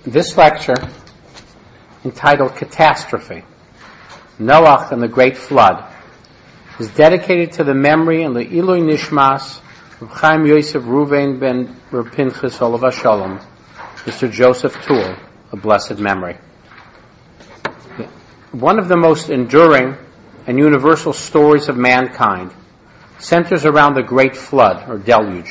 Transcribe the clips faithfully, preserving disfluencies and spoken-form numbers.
This lecture, entitled Catastrophe, Noach and the Great Flood, is dedicated to the memory and the Ilui Nishmas of Chaim Yosef Ruvain ben Reb Pinchas Olav Shalom, Mister Joseph Toole, a blessed memory. One of the most enduring and universal stories of mankind centers around the Great Flood, or Deluge,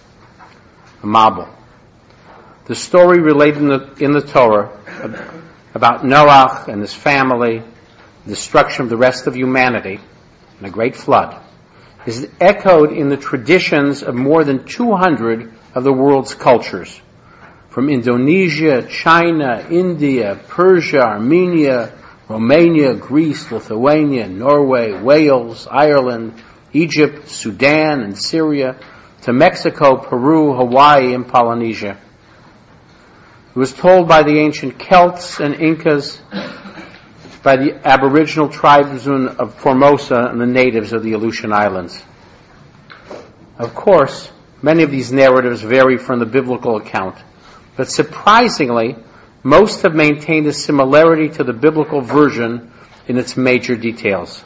a Mabul. The story related in the, in the Torah about Noach and his family, the destruction of the rest of humanity, and a great flood, is echoed in the traditions of more than two hundred of the world's cultures, from Indonesia, China, India, Persia, Armenia, Romania, Greece, Lithuania, Norway, Wales, Ireland, Egypt, Sudan, and Syria, to Mexico, Peru, Hawaii, and Polynesia. It was told by the ancient Celts and Incas, by the Aboriginal tribesmen of Formosa and the natives of the Aleutian Islands. Of course, many of these narratives vary from the biblical account, but surprisingly, most have maintained a similarity to the biblical version in its major details.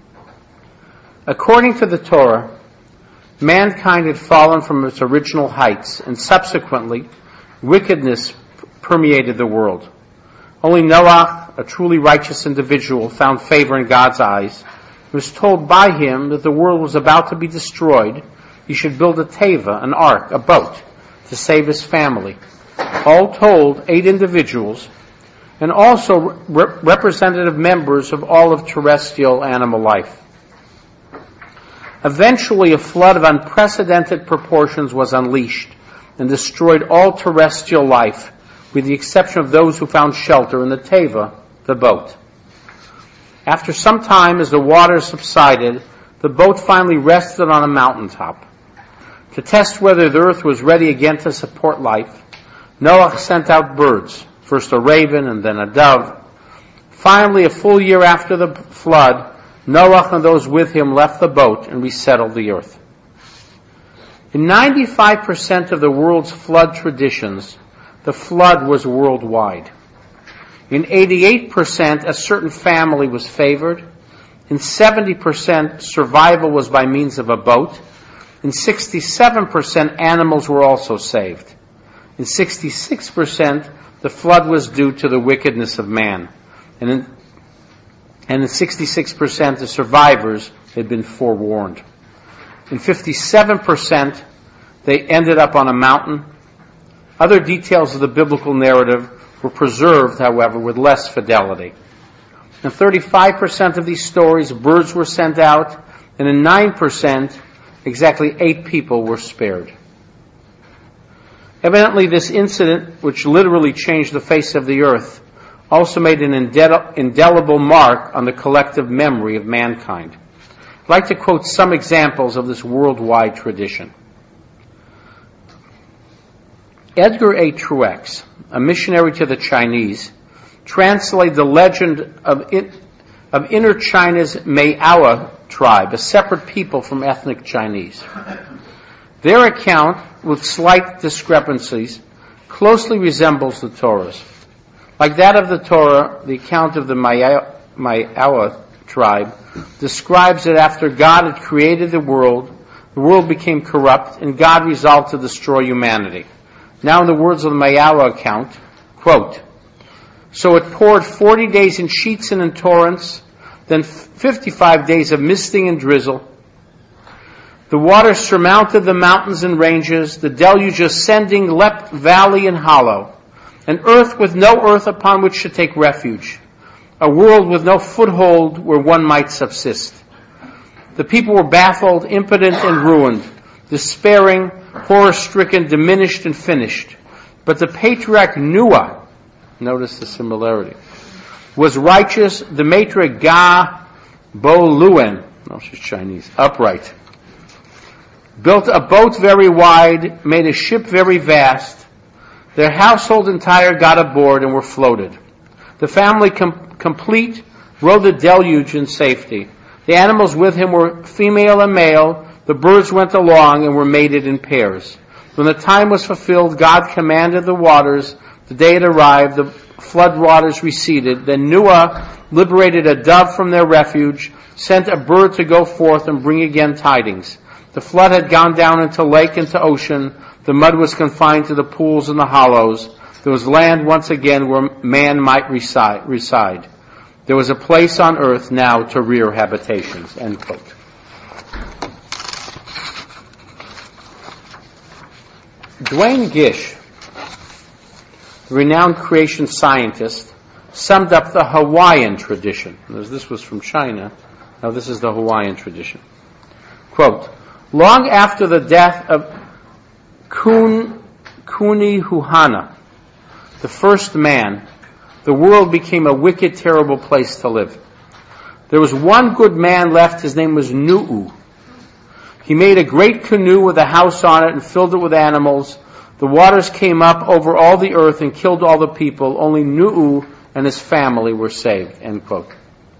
According to the Torah, mankind had fallen from its original heights, and subsequently, wickedness permeated the world. Only Noach, a truly righteous individual, found favor in God's eyes. It was told by him that the world was about to be destroyed. He should build a teva, an ark, a boat, to save his family. All told, eight individuals, and also re- representative members of all of terrestrial animal life. Eventually, a flood of unprecedented proportions was unleashed and destroyed all terrestrial life, with the exception of those who found shelter in the teva, the boat. After some time, as the waters subsided, the boat finally rested on a mountaintop. To test whether the earth was ready again to support life, Noach sent out birds, first a raven and then a dove. Finally, a full year after the flood, Noach and those with him left the boat and resettled the earth. In ninety-five percent of the world's flood traditions, the flood was worldwide. In eighty-eight percent, a certain family was favored. In seventy percent, survival was by means of a boat. In sixty-seven percent, animals were also saved. In sixty-six percent, the flood was due to the wickedness of man. And in, and in sixty-six percent, the survivors had been forewarned. In fifty-seven percent, they ended up on a mountain. Other details of the biblical narrative were preserved, however, with less fidelity. In thirty-five percent of these stories, birds were sent out, and in nine percent, exactly eight people were spared. Evidently, this incident, which literally changed the face of the earth, also made an indelible mark on the collective memory of mankind. I'd like to quote some examples of this worldwide tradition. Edgar A. Truex, a missionary to the Chinese, translated the legend of, in, of Inner China's Meiawa tribe, a separate people from ethnic Chinese. Their account, with slight discrepancies, closely resembles the Torah's. Like that of the Torah, the account of the Meiawa tribe describes that after God had created the world, the world became corrupt, and God resolved to destroy humanity. Now in the words of the Meiawa account, quote, "So it poured forty days in sheets and in torrents, then fifty-five days of misting and drizzle. The waters surmounted the mountains and ranges, the deluge ascending leapt valley and hollow, an earth with no earth upon which to take refuge, a world with no foothold where one might subsist. The people were baffled, impotent, and ruined, despairing, horror-stricken, diminished, and finished. But the patriarch Noah," notice the similarity, "was righteous, the matriarch Ga Bo Luen," no, she's Chinese, "upright, built a boat very wide, made a ship very vast. Their household entire got aboard and were floated. The family com- complete rode the deluge in safety. The animals with him were female and male. The birds went along and were mated in pairs. When the time was fulfilled, God commanded the waters The day it arrived, the flood waters receded. Then Noah liberated a dove from their refuge, sent a bird to go forth and bring again tidings. The flood had gone down into lake, into ocean. The mud was confined to the pools and the hollows. There was land once again where man might reside. There was a place on earth now to rear habitations. End quote. Duane Gish, the renowned creation scientist, summed up the Hawaiian tradition. This was from China. Now this is the Hawaiian tradition. Quote, long after the death of Kun, Kunihuhana, the first man, the world became a wicked, terrible place to live. There was one good man left. His name was Nu'u. He made a great canoe with a house on it and filled it with animals. The waters came up over all the earth and killed all the people. Only Nu'u and his family were saved. End quote.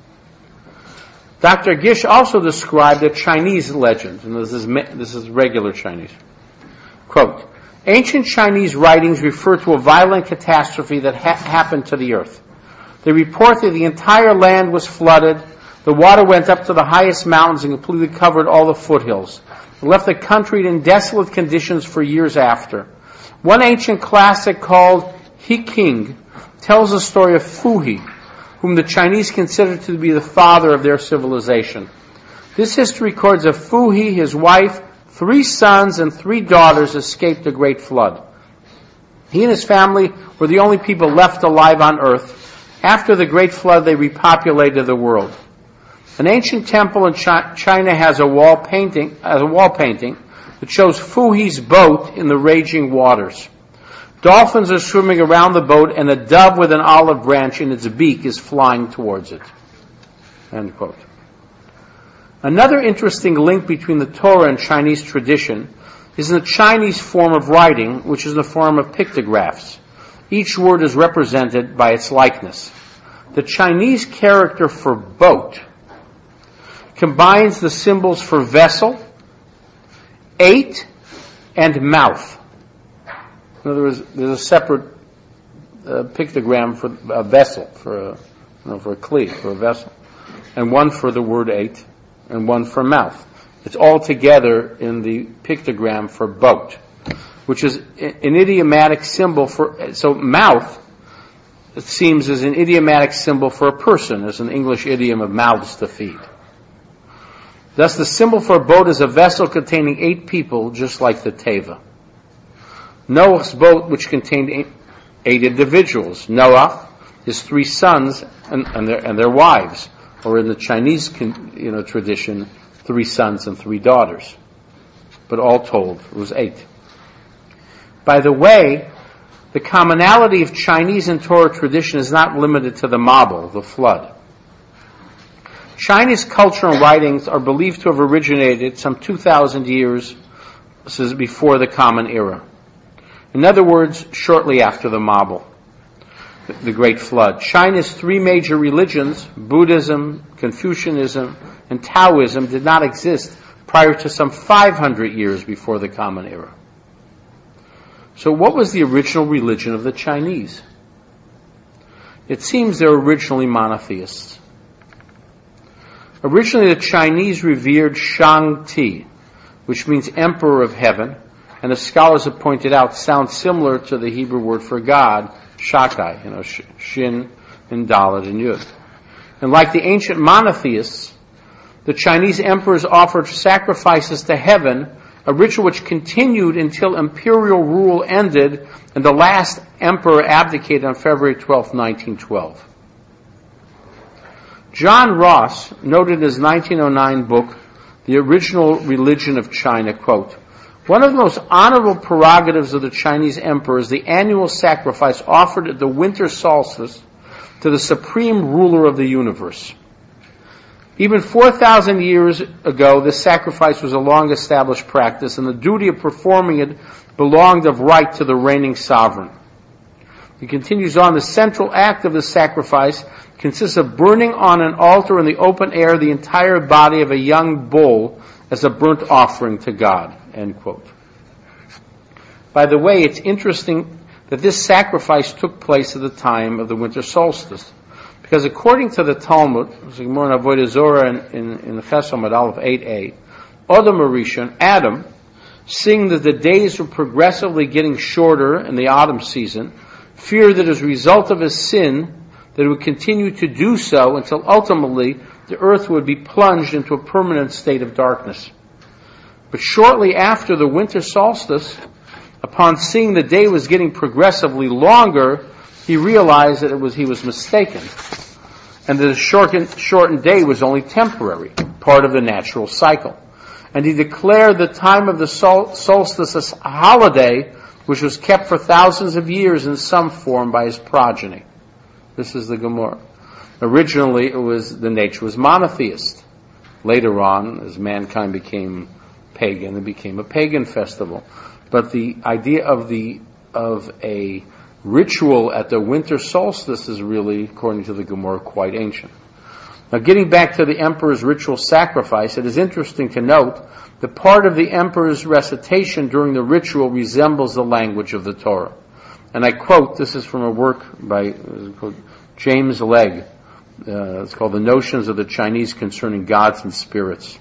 Doctor Gish also described a Chinese legend, and this is, this is regular Chinese. Quote, ancient Chinese writings refer to a violent catastrophe that ha- happened to the earth. They report that the entire land was flooded. The water went up to the highest mountains and completely covered all the foothills. It left the country in desolate conditions for years after. One ancient classic called He King tells the story of Fuhi, whom the Chinese considered to be the father of their civilization. This history records that Fuhi, his wife, three sons, and three daughters escaped a great flood. He and his family were the only people left alive on earth. After the great flood, they repopulated the world. An ancient temple in China has a wall painting, has a wall painting that shows Fuhi's boat in the raging waters. Dolphins are swimming around the boat, and a dove with an olive branch in its beak is flying towards it. End quote. Another interesting link between the Torah and Chinese tradition is in the Chinese form of writing, which is in the form of pictographs. Each word is represented by its likeness. The Chinese character for boat combines the symbols for vessel, eight, and mouth. In other words, there's a separate uh, pictogram for a vessel, for a, you know, for a cleat, for a vessel, and one for the word eight, and one for mouth. It's all together in the pictogram for boat, which is an idiomatic symbol for, so mouth, it seems, is an idiomatic symbol for a person. There's an English idiom of mouths to feed. Thus, the symbol for a boat is a vessel containing eight people, just like the Teva. Noah's boat, which contained eight, eight individuals. Noah, his three sons, and, and, their, and their wives, or in the Chinese you know, tradition, three sons and three daughters. But all told, it was eight. By the way, the commonality of Chinese and Torah tradition is not limited to the Mabul, the flood. Chinese culture and writings are believed to have originated some two thousand years this is before the Common Era. In other words, shortly after the Mabul, the Great Flood. China's three major religions, Buddhism, Confucianism, and Taoism, did not exist prior to some five hundred years before the Common Era. So what was the original religion of the Chinese? It seems they're originally monotheists. Originally, the Chinese revered Shang-Ti, which means Emperor of Heaven, and as scholars have pointed out, sounds similar to the Hebrew word for God, Shaddai, you know, Shin and Dalet and Yud. And like the ancient monotheists, the Chinese emperors offered sacrifices to heaven, a ritual which continued until imperial rule ended and the last emperor abdicated on February twelfth, nineteen twelve. John Ross noted in his nineteen oh nine book, The Original Religion of China, quote, one of the most honorable prerogatives of the Chinese emperor is the annual sacrifice offered at the winter solstice to the supreme ruler of the universe. Even four thousand years ago, this sacrifice was a long-established practice, and the duty of performing it belonged of right to the reigning sovereign. He continues on, the central act of the sacrifice consists of burning on an altar in the open air the entire body of a young bull as a burnt offering to God. End quote. By the way, it's interesting that this sacrifice took place at the time of the winter solstice. Because according to the Talmud, more in Avodah Zorah in, in, in the Chesed Amud Aleph eight a, Adam Rishon, Adam, seeing that the days were progressively getting shorter in the autumn season, feared that as a result of his sin, that it would continue to do so until ultimately the earth would be plunged into a permanent state of darkness. But shortly after the winter solstice, upon seeing the day was getting progressively longer, he realized that it was he was mistaken, and that the shortened, shortened day was only temporary, part of the natural cycle. And he declared the time of the sol- solstice as a holiday, which was kept for thousands of years in some form by his progeny. This is the Gemara. Originally, it was the nature was monotheist. Later on, as mankind became pagan, it became a pagan festival. But the idea of the of a ritual at the winter solstice is really, according to the Gemara, quite ancient. Now, getting back to the emperor's ritual sacrifice, it is interesting to note that part of the emperor's recitation during the ritual resembles the language of the Torah. And I quote, this is from a work by uh, James Legge. Uh, it's called The Notions of the Chinese Concerning Gods and Spirits.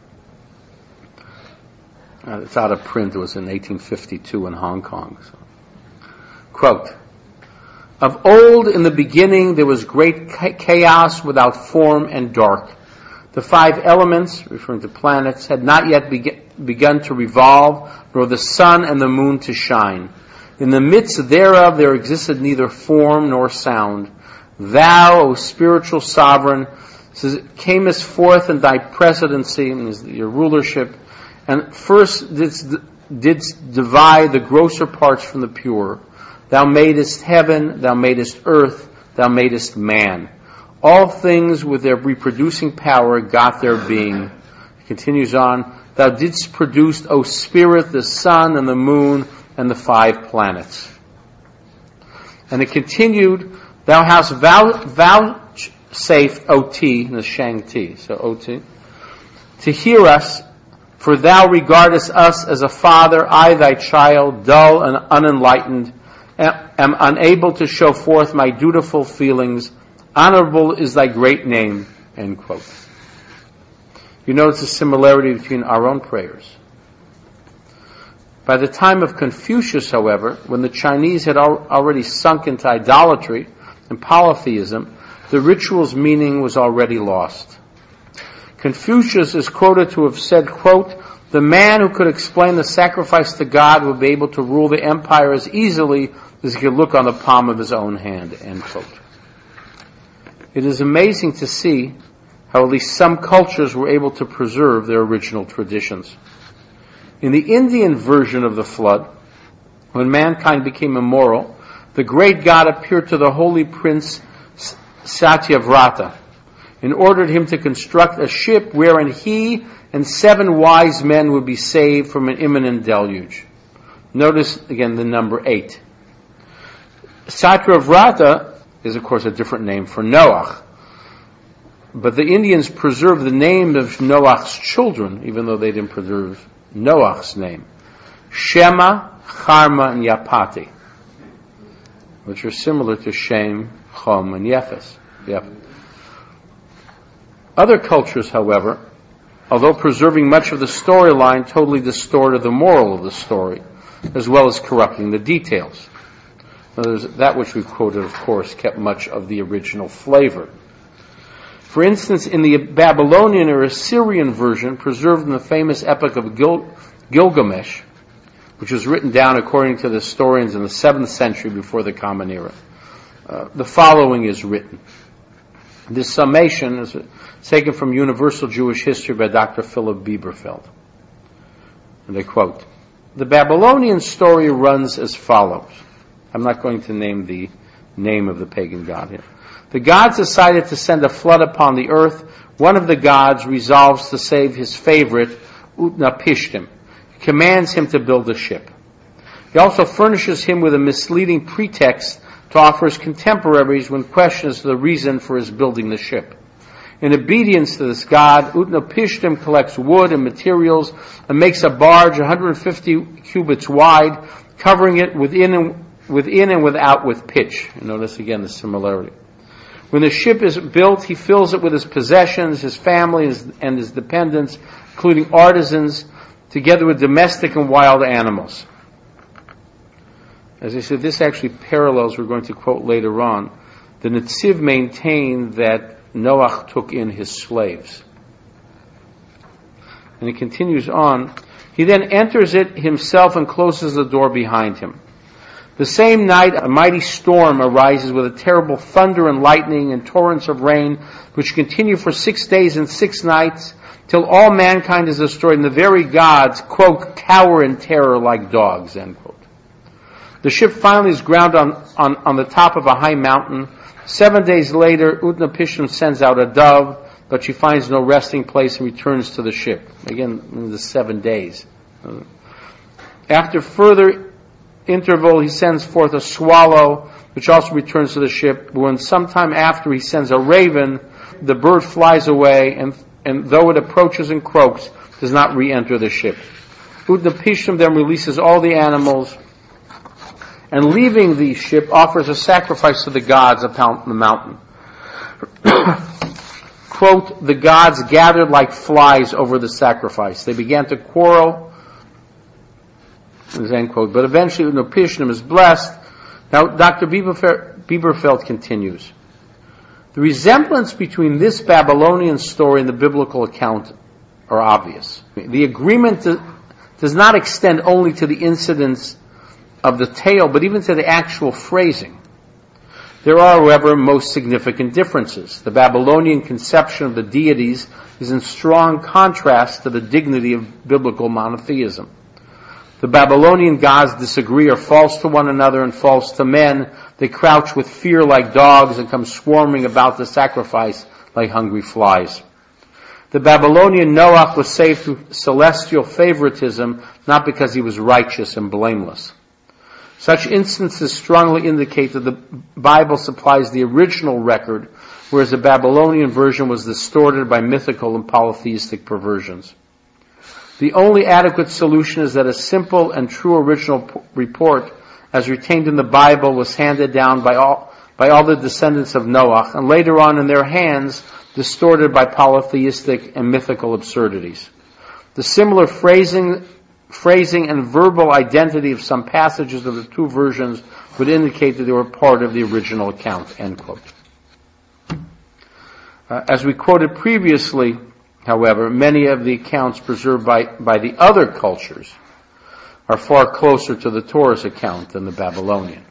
Uh, it's out of print. It was in eighteen fifty-two in Hong Kong. So. Quote, of old in the beginning there was great chaos without form and dark. The five elements, referring to planets, had not yet be- begun to revolve, nor the sun and the moon to shine. In the midst thereof there existed neither form nor sound. Thou, O spiritual sovereign, camest forth in thy presidency, your rulership, and first didst, didst divide the grosser parts from the pure. Thou madest heaven, thou madest earth, thou madest man. All things with their reproducing power got their being. It continues on, thou didst produce, O Spirit, the sun and the moon and the five planets. And it continued, thou hast vou- vouchsafed, O T, the Shang Ti, so O T, to hear us, for thou regardest us as a father, I thy child, dull and unenlightened, am unable to show forth my dutiful feelings. Honorable is thy great name. End quote. You notice a similarity between our own prayers. By the time of Confucius, however, when the Chinese had al- already sunk into idolatry and polytheism, the ritual's meaning was already lost. Confucius is quoted to have said, quote, the man who could explain the sacrifice to God would be able to rule the empire as easily as he could look on the palm of his own hand, end quote. It is amazing to see how at least some cultures were able to preserve their original traditions. In the Indian version of the flood, when mankind became immoral, the great God appeared to the holy prince Satyavrata and ordered him to construct a ship wherein he and seven wise men would be saved from an imminent deluge. Notice again the number eight. Satyavrata is of course a different name for Noach. But the Indians preserved the name of Noach's children, even though they didn't preserve Noach's name. Shema, Charma, and Yapati, which are similar to Shem, Chom, and Yefes. Yep. Other cultures, however, although preserving much of the storyline, totally distorted the moral of the story, as well as corrupting the details. That which we've quoted, of course, kept much of the original flavor. For instance, in the Babylonian or Assyrian version, preserved in the famous epic of Gil- Gilgamesh, which was written down according to the historians in the seventh century before the Common Era, uh, the following is written. This summation is taken from Universal Jewish History by Doctor Philip Bieberfeld. And I quote, the Babylonian story runs as follows. I'm not going to name the name of the pagan god here. The gods decided to send a flood upon the earth. One of the gods resolves to save his favorite, Utnapishtim. He commands him to build a ship. He also furnishes him with a misleading pretext to offer his contemporaries when questioned as to the reason for his building the ship. In obedience to this god, Utnapishtim collects wood and materials and makes a barge one hundred fifty cubits wide, covering it within and within and without with pitch. Notice again the similarity. When the ship is built, he fills it with his possessions, his family, his, and his dependents, including artisans, together with domestic and wild animals. As I said, this actually parallels, we're going to quote later on, the Netziv maintained that Noach took in his slaves. And he continues on, he then enters it himself and closes the door behind him. The same night, a mighty storm arises with a terrible thunder and lightning and torrents of rain, which continue for six days and six nights, till all mankind is destroyed, and the very gods, quote, cower in terror like dogs, end quote. The ship finally is grounded on, on, on the top of a high mountain. Seven days later, Utnapishtim sends out a dove, but she finds no resting place and returns to the ship. Again, in the seven days. After further interval, he sends forth a swallow, which also returns to the ship. But when sometime after he sends a raven, the bird flies away, and, and though it approaches and croaks, does not re-enter the ship. Utnapishtim then releases all the animals, and leaving the ship, offers a sacrifice to the gods upon the mountain. Quote, the gods gathered like flies over the sacrifice. They began to quarrel, end quote. But eventually Utnapishtim is blessed. Now Doctor Bieberfeld continues. The resemblance between this Babylonian story and the biblical account are obvious. The agreement does not extend only to the incidents of the tale, but even to the actual phrasing. There are, however, most significant differences. The Babylonian conception of the deities is in strong contrast to the dignity of biblical monotheism. The Babylonian gods disagree, are false to one another and false to men. They crouch with fear like dogs and come swarming about the sacrifice like hungry flies. The Babylonian Noach was saved through celestial favoritism, not because he was righteous and blameless. Such instances strongly indicate that the Bible supplies the original record, whereas the Babylonian version was distorted by mythical and polytheistic perversions. The only adequate solution is that a simple and true original p- report, as retained in the Bible, was handed down by all, by all the descendants of Noach, and later on in their hands, distorted by polytheistic and mythical absurdities. The similar phrasing Phrasing and verbal identity of some passages of the two versions would indicate that they were part of the original account, end quote. Uh, as we quoted previously, however, many of the accounts preserved by, by the other cultures are far closer to the Torah's account than the Babylonian.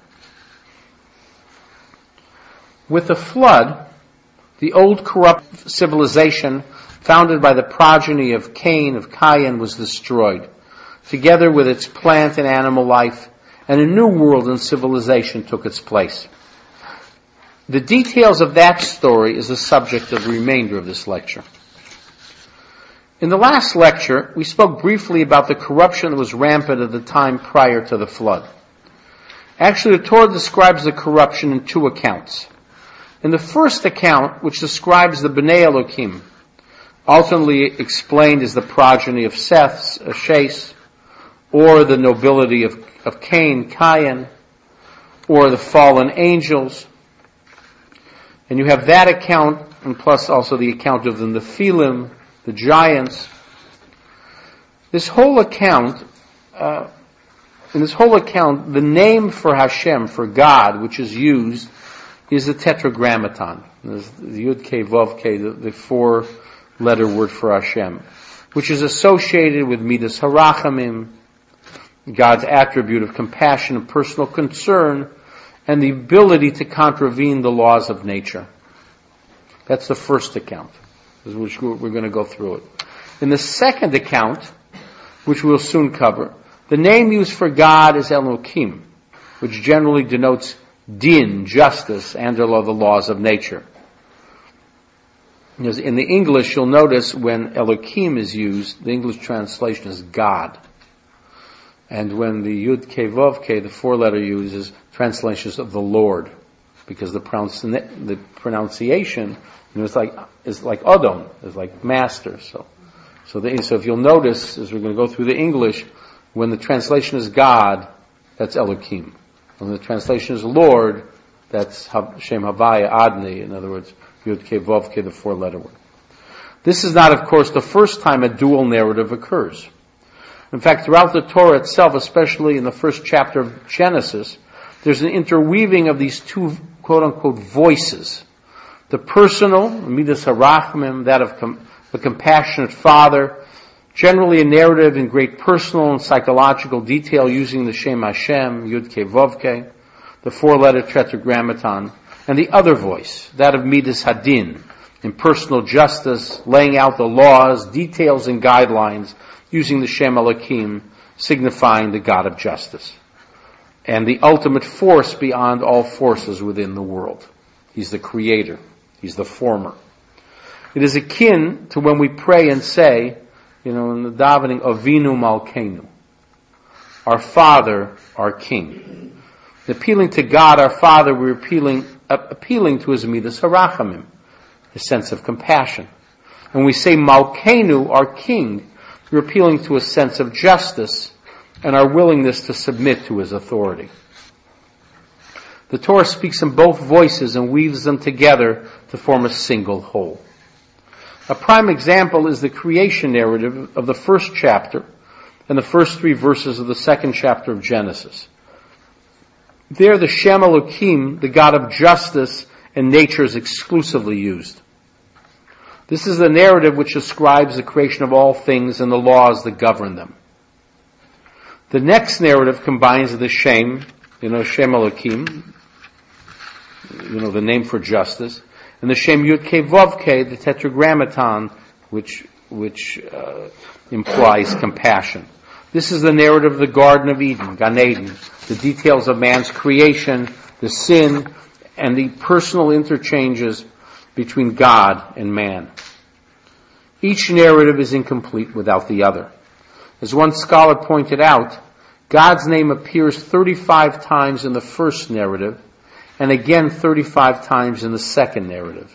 With the flood, the old corrupt civilization founded by the progeny of Cain, of Cain, was destroyed, together with its plant and animal life, and a new world and civilization took its place. The details of that story is the subject of the remainder of this lecture. In the last lecture, we spoke briefly about the corruption that was rampant at the time prior to the flood. Actually, the Torah describes the corruption in two accounts. In the first account, which describes the Bnei Elohim, alternately explained as the progeny of Seth, Shais, or the nobility of, of Cain, Cain, or the fallen angels. And you have that account, and plus also the account of the Nephilim, the giants. This whole account, uh, in this whole account, the name for Hashem, for God, which is used, is the Tetragrammaton. The Yud Kei Vav Kei, the, the four-letter word for Hashem, which is associated with Midas Harachamim, God's attribute of compassion and personal concern, and the ability to contravene the laws of nature. That's the first account, which we're going to go through it. In the second account, which we'll soon cover, the name used for God is Elohim, which generally denotes din, justice, and or the laws of nature. Because in the English, you'll notice when Elohim is used, the English translation is God. And when the Yud Kei Vav Kei, the four-letter uses translations of the Lord, because the, pronunci- the pronunciation, you know, it's like is like Adon, is like master. So, so, the, so if you'll notice, as we're going to go through the English, when the translation is God, that's Elohim. When the translation is Lord, that's Shem Havaya Adni, in other words, Yud Ke Vav Ke, the four-letter word. This is not, of course, the first time a dual narrative occurs. In fact, throughout the Torah itself, especially in the first chapter of Genesis, there's an interweaving of these two quote-unquote voices. The personal, Midas HaRachmim, that of com- the compassionate father, generally a narrative in great personal and psychological detail using the Shem Hashem, Yud Ke Vav Ke, the four-letter tetragrammaton, and the other voice, that of Midas Hadin, in personal justice, laying out the laws, details, and guidelines using the Shem Elokim, signifying the God of justice, and the ultimate force beyond all forces within the world. He's the creator. He's the former. It is akin to when we pray and say, you know, in the davening, Avinu Malkeinu, our Father, our King. Appealing to God, our Father, we're appealing, uh, appealing to His Midas HaRachamim, His sense of compassion. And we say Malkeinu, our King, we're appealing to a sense of justice and our willingness to submit to His authority. The Torah speaks in both voices and weaves them together to form a single whole. A prime example is the creation narrative of the first chapter and the first three verses of the second chapter of Genesis. There, the Shem Elokim, the God of justice and nature, is exclusively used. This is the narrative which describes the creation of all things and the laws that govern them. The next narrative combines the Shem, you know, Shem Elokim, you know, the name for justice, and the Shem Yud Ke Vav Ke, the tetragrammaton, which which uh, implies compassion. This is the narrative of the Garden of Eden, Gan Eden, the details of man's creation, the sin, and the personal interchanges between God and man. Each narrative is incomplete without the other. As one scholar pointed out, God's name appears thirty-five times in the first narrative, and again thirty-five times in the second narrative,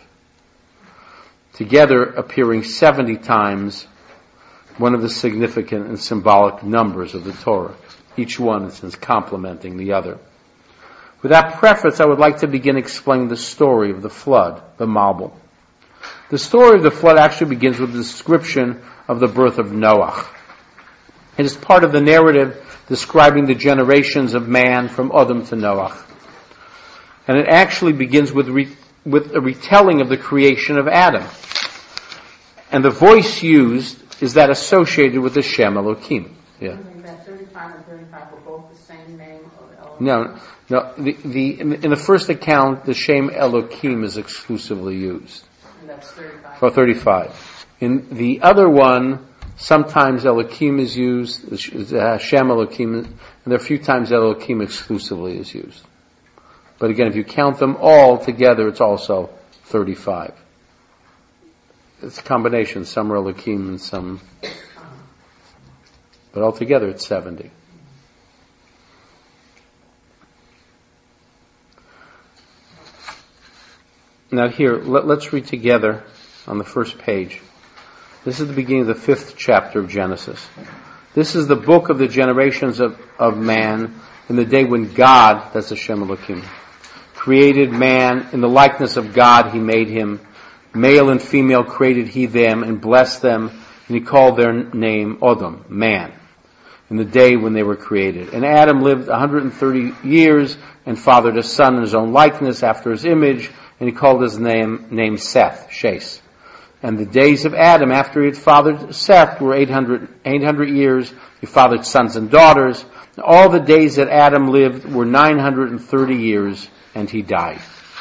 together appearing seventy times, one of the significant and symbolic numbers of the Torah, each one, in a sense, complementing the other. With that preface, I would like to begin explaining the story of the flood, the Mabul. The story of the flood actually begins with a description of the birth of Noah. It is part of the narrative describing the generations of man from Adam to Noah. And it actually begins with re- with a retelling of the creation of Adam. And the voice used is that associated with the Shem Elokim. Yeah. That thirty-five and thirty-five were both the same name of Elohim? No, no. The, the, in, in the first account, the Shem Elokim is exclusively used. And that's thirty-five. For thirty-five. In the other one, sometimes Elokim is used, uh, Shem Elokim, and there are a few times Elokim exclusively is used. But again, if you count them all together, it's also thirty-five. It's a combination. Some are Elokim and some... But altogether, it's seventy. Now here, let, let's read together on the first page. This is the beginning of the fifth chapter of Genesis. This is the book of the generations of, of man in the day when God, that's the Shem Elokim, created man in the likeness of God. He made him. Male and female created he them and blessed them, and he called their name Adam, man, in the day when they were created. And Adam lived one hundred thirty years and fathered a son in his own likeness after his image, and he called his name, name Seth, Shes. And the days of Adam after he had fathered Seth were eight hundred, eight hundred years. He fathered sons and daughters. All the days that Adam lived were nine hundred thirty years, and he died.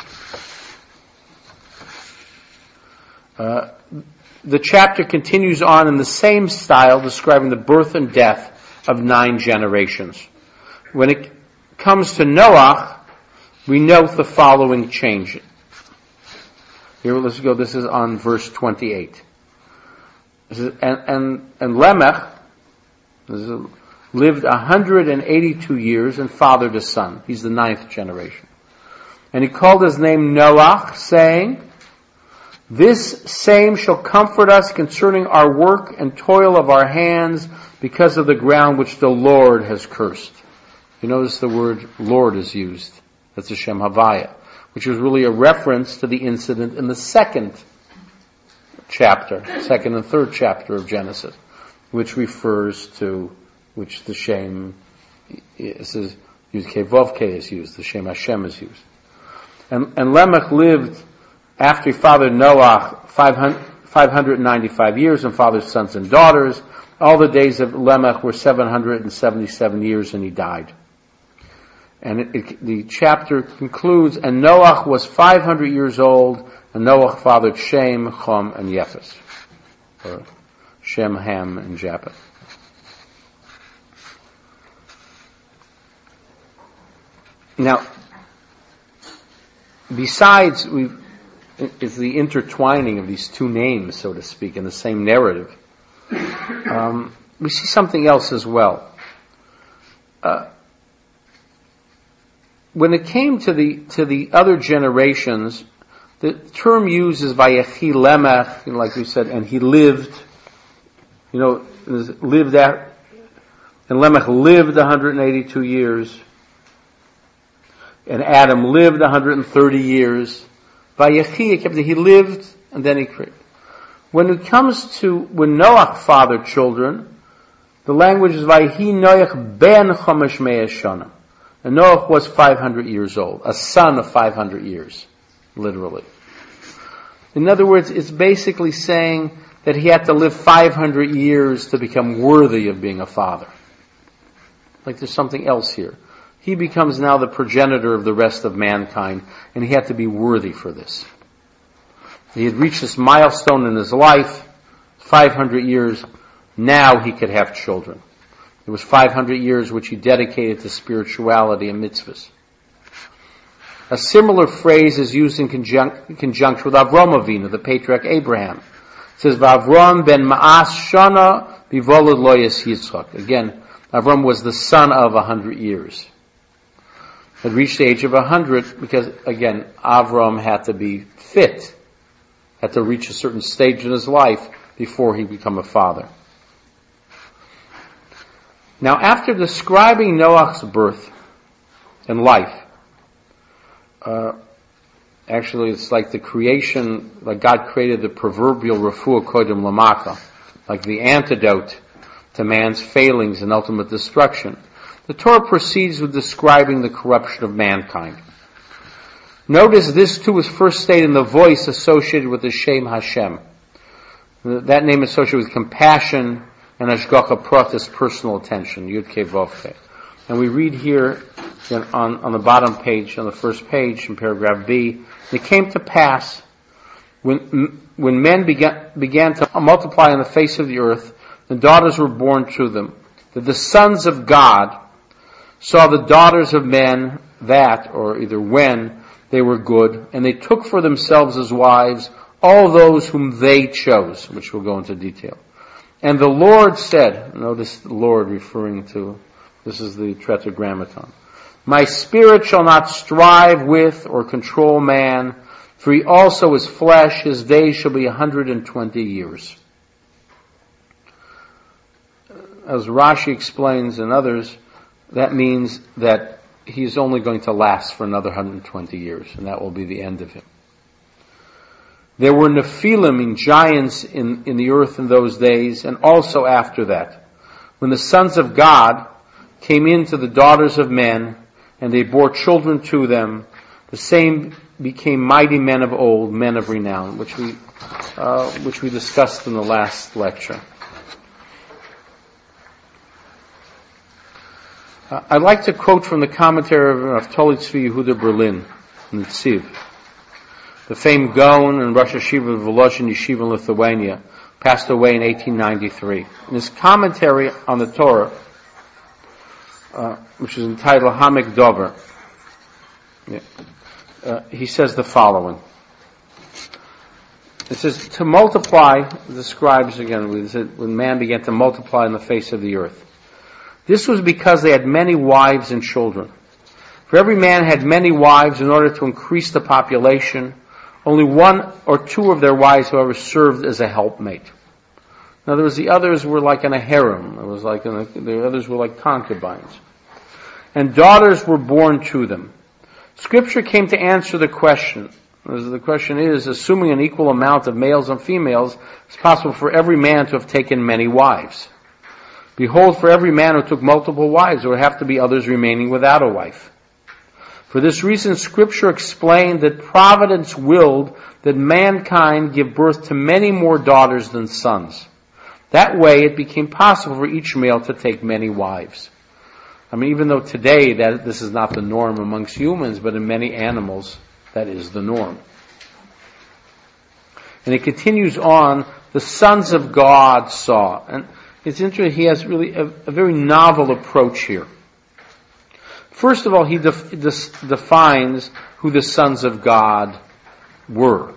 Uh, the chapter continues on in the same style, describing the birth and death of nine generations. When it comes to Noah, we note the following change. Here, let's go. This is on verse twenty-eight. This is, and, and, and Lamech this is, lived one hundred eighty-two years and fathered a son. He's the ninth generation. And he called his name Noach, saying, "This same shall comfort us concerning our work and toil of our hands because of the ground which the Lord has cursed." you notice the word Lord is used. That's a Shem Havaya, which is really a reference to the incident in the second chapter, second and third chapter of Genesis, which refers to, which the Shem is used, Kevovke is used, the Shem Hashem is used. And, and Lamech lived after he fathered Noah five hundred ninety-five years and fathered sons and daughters. All the days of Lamech were seven hundred seventy-seven years and he died. And it, it, the chapter concludes, and Noah was five hundred years old, and Noah fathered Shem, Chom, and Yefes. Or Shem, Ham, and Japheth. Now, besides, we've, it's the intertwining of these two names, so to speak, in the same narrative. Um, we see something else as well. Uh, when it came to the to the other generations, the term used is Vayechi Lemech, like we said, and he lived. You know, lived at, and Lemech lived one hundred eighty-two years. And Adam lived one hundred thirty years. Vayechi, he lived, and then he created. When it comes to, when Noach fathered children, the language is Vayehi Noach ben Chomesh Mea Shana. And Noach was five hundred years old, a son of five hundred years, literally. In other words, it's basically saying that he had to live five hundred years to become worthy of being a father. Like there's something else here. He becomes now the progenitor of the rest of mankind, and he had to be worthy for this. He had reached this milestone in his life, five hundred years, now he could have children. It was five hundred years which he dedicated to spirituality and mitzvahs. A similar phrase is used in, conjunc- in conjunction with Avram Avinu, the patriarch Abraham. It says, V'Avram ben Ma'as Shana Bivolad Lo Yis Yitzchak. Again, Avram was the son of a hundred years. Had reached the age of a hundred because, again, Avram had to be fit, had to reach a certain stage in his life before he become a father. Now, after describing Noach's birth and life, uh, actually it's like the creation, like God created the proverbial refuah kodim lamaka, like the antidote to man's failings and ultimate destruction. The Torah proceeds with describing the corruption of mankind. Notice this too is first stated in the voice associated with the Shem Hashem. That name associated with compassion and Hashgacha Pratis, personal attention, Yud Kei Vav Kei. And we read here on, on the bottom page, on the first page, in paragraph B, it came to pass when when men began, began to multiply on the face of the earth, the daughters were born to them, that the sons of God saw the daughters of men that, or either when, they were good, and they took for themselves as wives all those whom they chose, which we'll go into detail. And the Lord said, notice the Lord referring to, this is the Tetragrammaton, my spirit shall not strive with or control man, for he also is flesh, his days shall be a hundred and twenty years. As Rashi explains and others, that means that he's only going to last for another one hundred twenty years, and that will be the end of him. There were Nephilim, in giants in, in the earth in those days, and also after that. When the sons of God came in to the daughters of men, and they bore children to them, the same became mighty men of old, men of renown, which we, uh, which we discussed in the last lecture. Uh, I'd like to quote from the commentary of Naftali Tzvi Yehuda Berlin, Netziv, the famed Gaon and Rosh Hashiva of Volozhin Yeshiva in Lithuania, passed away in eighteen ninety-three. In his commentary on the Torah, uh, which is entitled Hamek Dover, yeah, uh, he says the following. It says, to multiply, describes again, when man began to multiply on the face of the earth. This was because they had many wives and children. For every man had many wives in order to increase the population. Only one or two of their wives, however, served as a helpmate. In other words, the others were like in a harem. It was like in a, the others were like concubines. and daughters were born to them. Scripture came to answer the question. The question is, assuming an equal amount of males and females, it's possible for every man to have taken many wives. Behold, for every man who took multiple wives, there would have to be others remaining without a wife. For this reason, Scripture explained that providence willed that mankind give birth to many more daughters than sons. That way, it became possible for each male to take many wives. I mean, even though today that this is not the norm amongst humans, but in many animals, that is the norm. And it continues on, the sons of God saw. And it's interesting, he has really a, a very novel approach here. First of all, he def, def, defines who the sons of God were.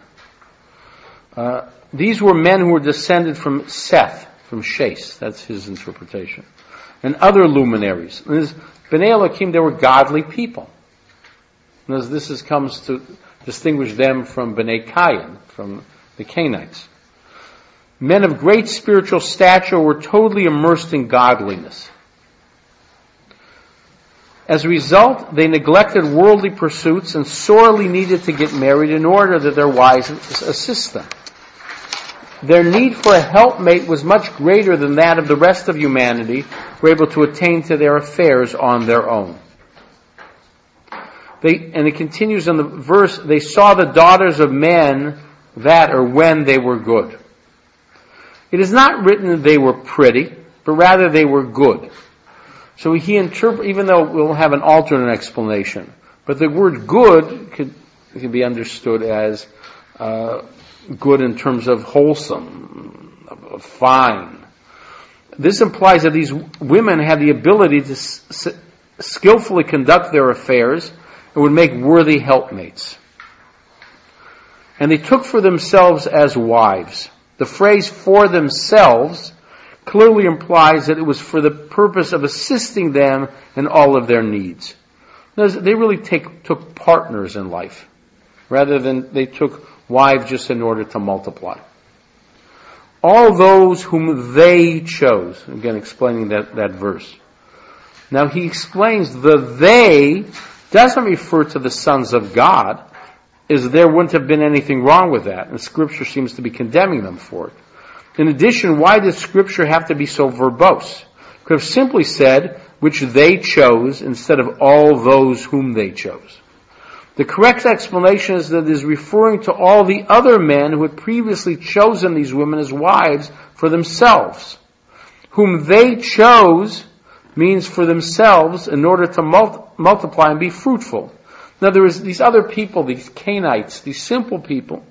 Uh, these were men who were descended from Seth, from Sheth. That's his interpretation. And other luminaries. And this, Bnei Elohim, they were godly people. And as this is, comes to distinguish them from Bnei Cain, from the Canaanites. Men of great spiritual stature were totally immersed in godliness. As a result, they neglected worldly pursuits and sorely needed to get married in order that their wives assist them. Their need for a helpmate was much greater than that of the rest of humanity, who were able to attain to their affairs on their own. They, and it continues in the verse, they saw the daughters of men that or when they were good. It is not written that they were pretty, but rather they were good. So he interpret, even though we'll have an alternate explanation, but the word good could, could be understood as uh, good in terms of wholesome, of fine. This implies that these women had the ability to s- skillfully conduct their affairs and would make worthy helpmates. And they took for themselves as wives. The phrase "for themselves" clearly implies that it was for the purpose of assisting them in all of their needs. They really take, took partners in life, rather than they took wives just in order to multiply. All those whom they chose, again explaining that, that verse. Now he explains the they doesn't refer to the sons of God, as there wouldn't have been anything wrong with that, and Scripture seems to be condemning them for it. In addition, why does Scripture have to be so verbose? It could have simply said, which they chose, instead of all those whom they chose. The correct explanation is that it is referring to all the other men who had previously chosen these women as wives for themselves. Whom they chose means for themselves in order to mul- multiply and be fruitful. Now there is these other people, these Canaanites, these simple people,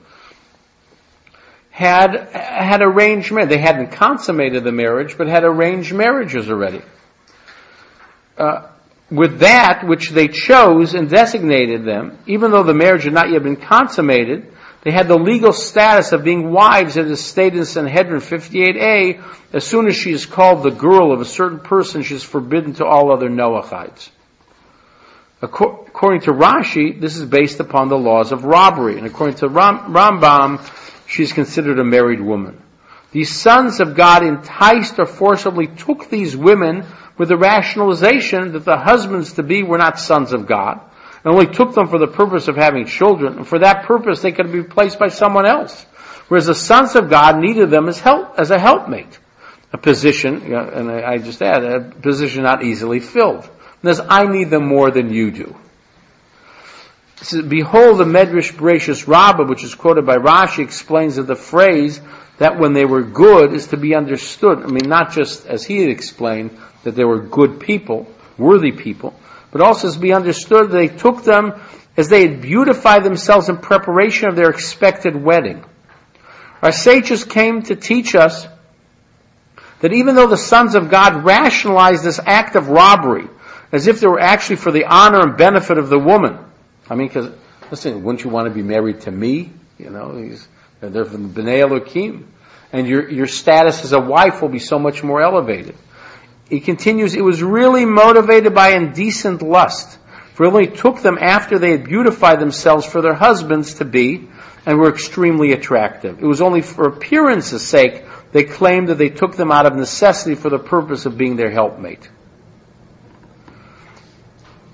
had had arranged marriage. They hadn't consummated the marriage, but had arranged marriages already. Uh, with that which they chose and designated them, even though the marriage had not yet been consummated, they had the legal status of being wives, as is stated in Sanhedrin fifty-eight a. As soon as she is called the girl of a certain person, she is forbidden to all other Noachites. According to Rashi, this is based upon the laws of robbery, and according to Ram- Rambam, she is considered a married woman. These sons of God enticed or forcibly took these women with the rationalization that the husbands-to-be were not sons of God, and only took them for the purpose of having children, and for that purpose they could be replaced by someone else. Whereas the sons of God needed them as help, as a helpmate. A position, and I just add, a position not easily filled. And as I need them more than you do. So, behold, the Medrash Bereshis Rabbah, which is quoted by Rashi, explains that the phrase that when they were good is to be understood. I mean, not just as he had explained, that they were good people, worthy people, but also as to be understood that they took them as they had beautified themselves in preparation of their expected wedding. Our sages came to teach us that even though the sons of God rationalized this act of robbery as if they were actually for the honor and benefit of the woman, I mean, because, listen, wouldn't you want to be married to me? You know, he's, they're from Bnei Elohim. And your, your status as a wife will be so much more elevated. He continues, it was really motivated by indecent lust. For it only took them after they had beautified themselves for their husbands to be, and were extremely attractive. It was only for appearance's sake they claimed that they took them out of necessity for the purpose of being their helpmate.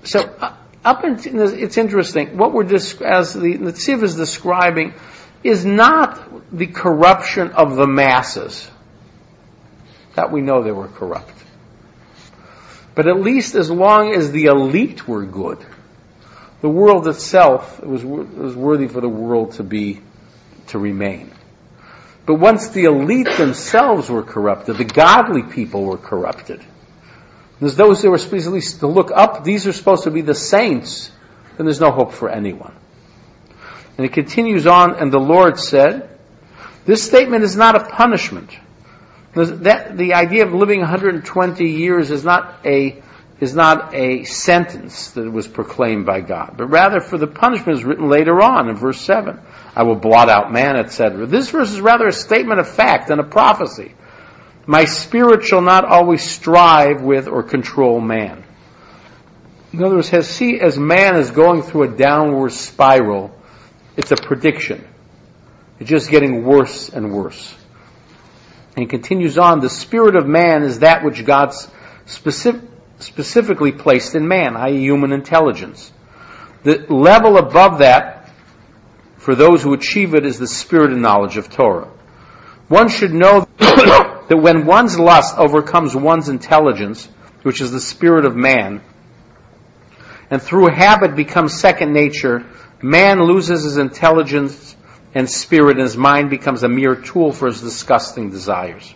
so uh, up until, it's interesting, what we're, dis- as the Netziv is describing, is not the corruption of the masses. That we know they were corrupt. But at least as long as the elite were good, the world itself it was, it was worthy for the world to be, to remain. But once the elite themselves were corrupted, the godly people were corrupted. There's those that were supposed at least to look up, these are supposed to be the saints, then there's no hope for anyone. And it continues on, and the Lord said, this statement is not a punishment. That, the idea of living one hundred twenty years is not a is not a sentence that was proclaimed by God, but rather for the punishment is written later on in verse seven. I will blot out man, et cetera. This verse is rather a statement of fact than a prophecy. My spirit shall not always strive with or control man. In other words, as, see, as man is going through a downward spiral, it's a prediction. It's just getting worse and worse. And he continues on, the spirit of man is that which God specific, specifically placed in man, that is human intelligence. The level above that, for those who achieve it, is the spirit and knowledge of Torah. One should know that when one's lust overcomes one's intelligence, which is the spirit of man, and through habit becomes second nature, man loses his intelligence and spirit, and his mind becomes a mere tool for his disgusting desires.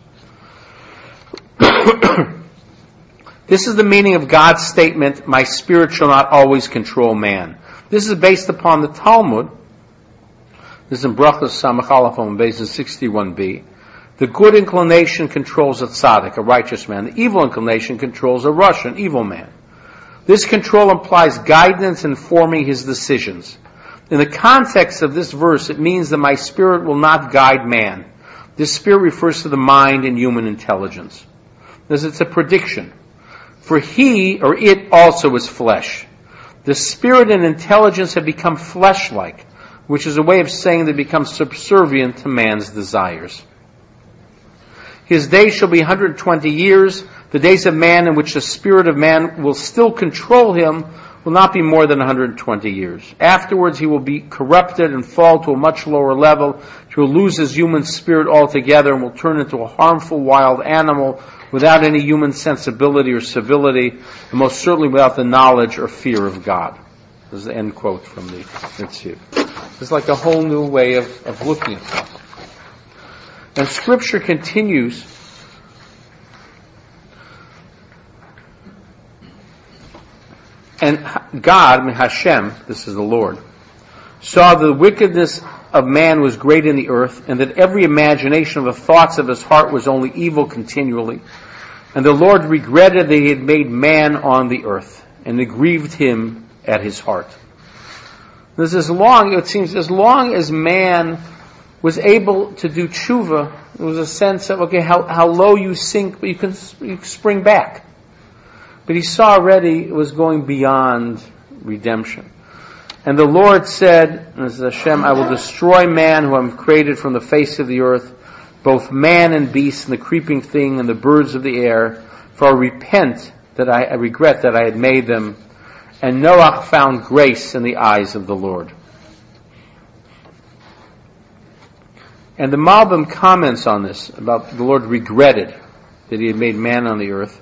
This is the meaning of God's statement, my spirit shall not always control man. This is based upon the Talmud. This is in Brachos Samach Aleph on basis sixty-one b. The good inclination controls a tzaddik, a righteous man. The evil inclination controls a rasha, an evil man. This control implies guidance in forming his decisions. In the context of this verse, it means that my spirit will not guide man. This spirit refers to the mind and human intelligence. This it's a prediction. For he, or it, also is flesh. The spirit and intelligence have become flesh-like, which is a way of saying they become subservient to man's desires. His days shall be one hundred twenty years. The days of man in which the spirit of man will still control him will not be more than one hundred twenty years. Afterwards he will be corrupted and fall to a much lower level. He will lose his human spirit altogether and will turn into a harmful wild animal without any human sensibility or civility, and most certainly without the knowledge or fear of God. This is the end quote from the Netziv. It's like a whole new way of, of looking at things. And Scripture continues and God, Hashem, this is the Lord, saw the wickedness of man was great in the earth, and that every imagination of the thoughts of his heart was only evil continually. And the Lord regretted that he had made man on the earth, and it grieved him at his heart. This as long, it seems, as long as man was able to do tshuva, there was a sense of, okay, how, how low you sink, but you can, you can spring back. But he saw already it was going beyond redemption. And the Lord said, as Hashem, I will destroy man who I have created from the face of the earth, both man and beast and the creeping thing and the birds of the air, for I repent that I, I regret that I had made them. And Noah found grace in the eyes of the Lord. And the Malbim comments on this, about the Lord regretted that he had made man on the earth.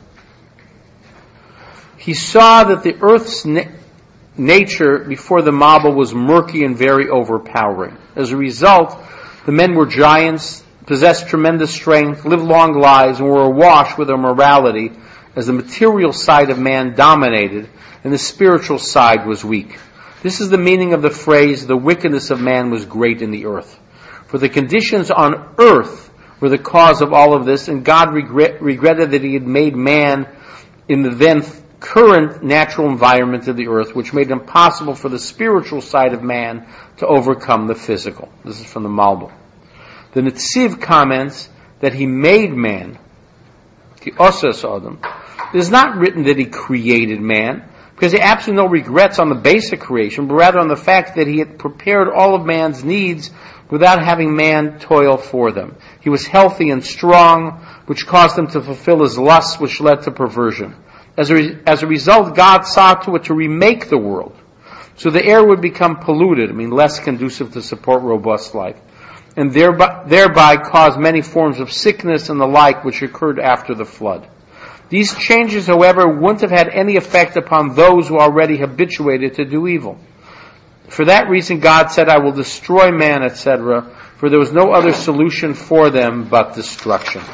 He saw that the earth's na- nature before the Malbim was murky and very overpowering. As a result, the men were giants, possessed tremendous strength, lived long lives, and were awash with their morality as the material side of man dominated and the spiritual side was weak. This is the meaning of the phrase, the wickedness of man was great in the earth. For the conditions on earth were the cause of all of this, and God regret, regretted that he had made man in the then current natural environment of the earth, which made it impossible for the spiritual side of man to overcome the physical. This is from the Malbim. The Netziv comments that he made man, the Osas Adam. It is not written that he created man, because he had absolutely no regrets on the basic creation, but rather on the fact that he had prepared all of man's needs without having man toil for them. He was healthy and strong, which caused him to fulfill his lusts, which led to perversion. As a, re- as a result, God saw to it to remake the world. So the air would become polluted, I mean less conducive to support robust life, and thereby, thereby cause many forms of sickness and the like which occurred after the flood. These changes, however, wouldn't have had any effect upon those who are already habituated to do evil. For that reason, God said, I will destroy man, et cetera, for there was no other solution for them but destruction.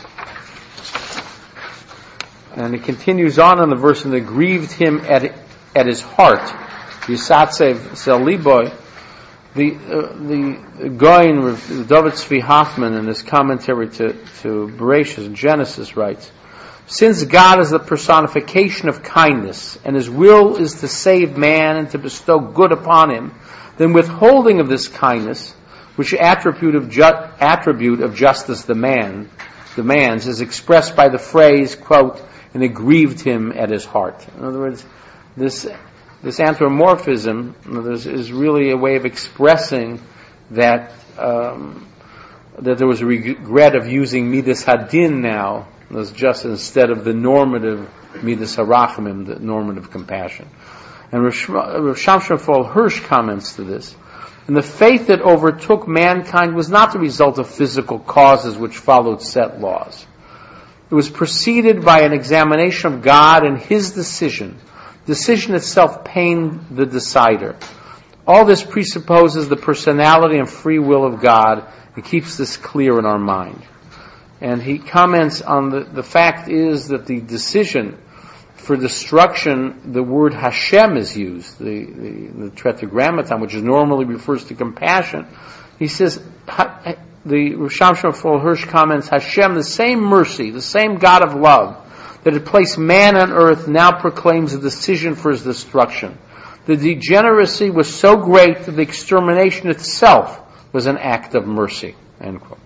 And it continues on in the verse, and it grieved him at, at his heart. Yisatsev Sel Liboy. The, uh, the Goin, David Tzvi Hoffman, in his commentary to, to Bereshit, Genesis, writes, since God is the personification of kindness, and His will is to save man and to bestow good upon him, then withholding of this kindness, which attribute of, ju- attribute of justice demand, demands, is expressed by the phrase, quote, and it grieved him at his heart. In other words, this this anthropomorphism is really a way of expressing that um, that there was a regret of using midas hadin now as just instead of the normative midas harachamim, the normative compassion. And Rav Shamshon Fol Hirsch comments to this. And the faith that overtook mankind was not the result of physical causes which followed set laws. It was preceded by an examination of God and His decision. Decision itself pained the decider. All this presupposes the personality and free will of God and keeps this clear in our mind. And he comments on the, the fact is that the decision for destruction, the word Hashem is used, the, the, the tetragrammaton, which is normally refers to compassion. He says, the Rav Shamshon Fol Hirsch comments, Hashem, the same mercy, the same God of love, that had placed man on earth, now proclaims a decision for his destruction. The degeneracy was so great that the extermination itself was an act of mercy. End quote.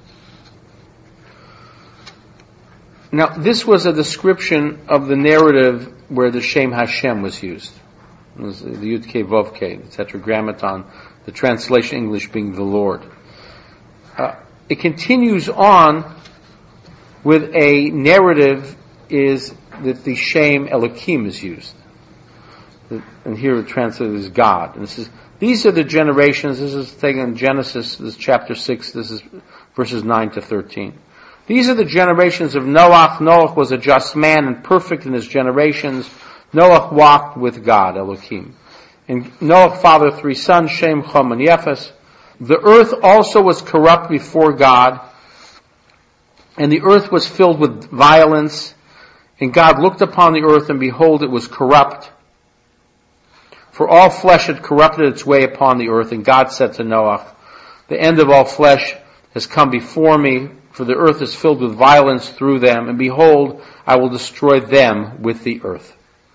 Now, this was a description of the narrative where the Shem Hashem was used. It was the Yud Kei Vav Kei, the Tetragrammaton, the translation English being the Lord. Uh, it continues on with a narrative is that the Shem Elokim is used. And here it translated as God. And this is, these are the generations, this is taken in Genesis, this is chapter six, this is verses nine to thirteen. These are the generations of Noach. Noach was a just man and perfect in his generations. Noach walked with God, Elohim. And Noach fathered three sons, Shem, Chom, and Yefes. The earth also was corrupt before God, and the earth was filled with violence. And God looked upon the earth, and behold, it was corrupt. For all flesh had corrupted its way upon the earth. And God said to Noach, the end of all flesh has come before me, for the earth is filled with violence through them, and behold, I will destroy them with the earth.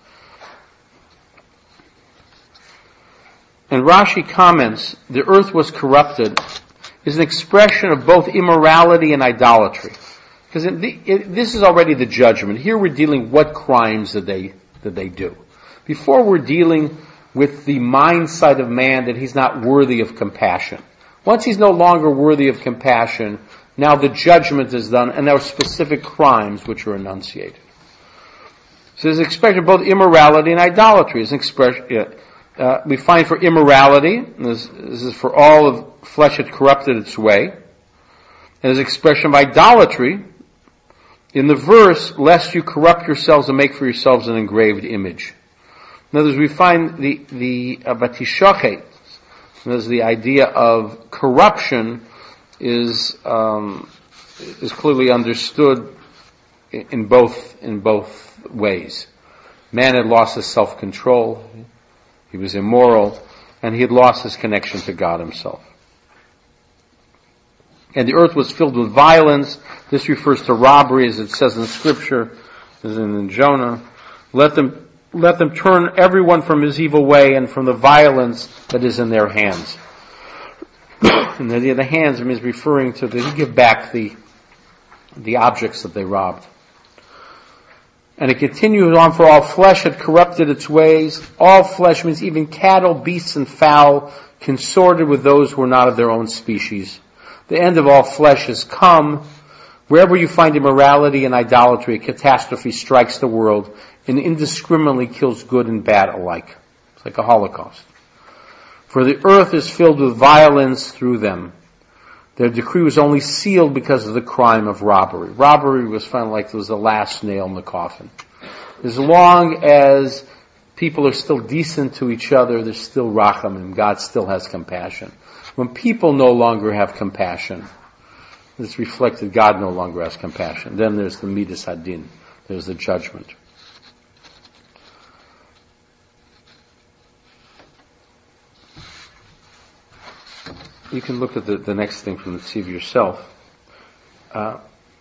And Rashi comments, the earth was corrupted, is an expression of both immorality and idolatry. Because it, it, this is already the judgment. Here we're dealing what crimes did they, did they do. Before we're dealing with the mind side of man that he's not worthy of compassion. Once he's no longer worthy of compassion, now the judgment is done, and there are specific crimes which are enunciated. So there's an expression of both immorality and idolatry. It's an expression, uh, uh, we find for immorality, and this, this is for all of flesh had corrupted its way, and there's an expression of idolatry in the verse, lest you corrupt yourselves and make for yourselves an engraved image. In other words, we find the, the uh, batishochet, there's the idea of corruption is um, is clearly understood in both in both ways. Man had lost his self-control, he was immoral, and he had lost his connection to God himself. And the earth was filled with violence. This refers to robbery, as it says in Scripture, as in Jonah. Let them let them turn everyone from his evil way and from the violence that is in their hands. And the, the hands means referring to the, give back the, the objects that they robbed. And it continues on, for all flesh had corrupted its ways. All flesh means even cattle, beasts, and fowl consorted with those who were not of their own species. The end of all flesh has come, Wherever you find immorality and idolatry, a catastrophe strikes the world and indiscriminately kills good and bad alike. It's like a Holocaust. For the earth is filled with violence through them. Their decree was only sealed because of the crime of robbery. Robbery was kind of like it was the last nail in the coffin. As long as people are still decent to each other, there's still rachamim. God still has compassion. When people no longer have compassion, it's reflected God no longer has compassion. Then there's the midas hadin. There's the judgment. You can look at the, the next thing from the Tziv yourself. Uh,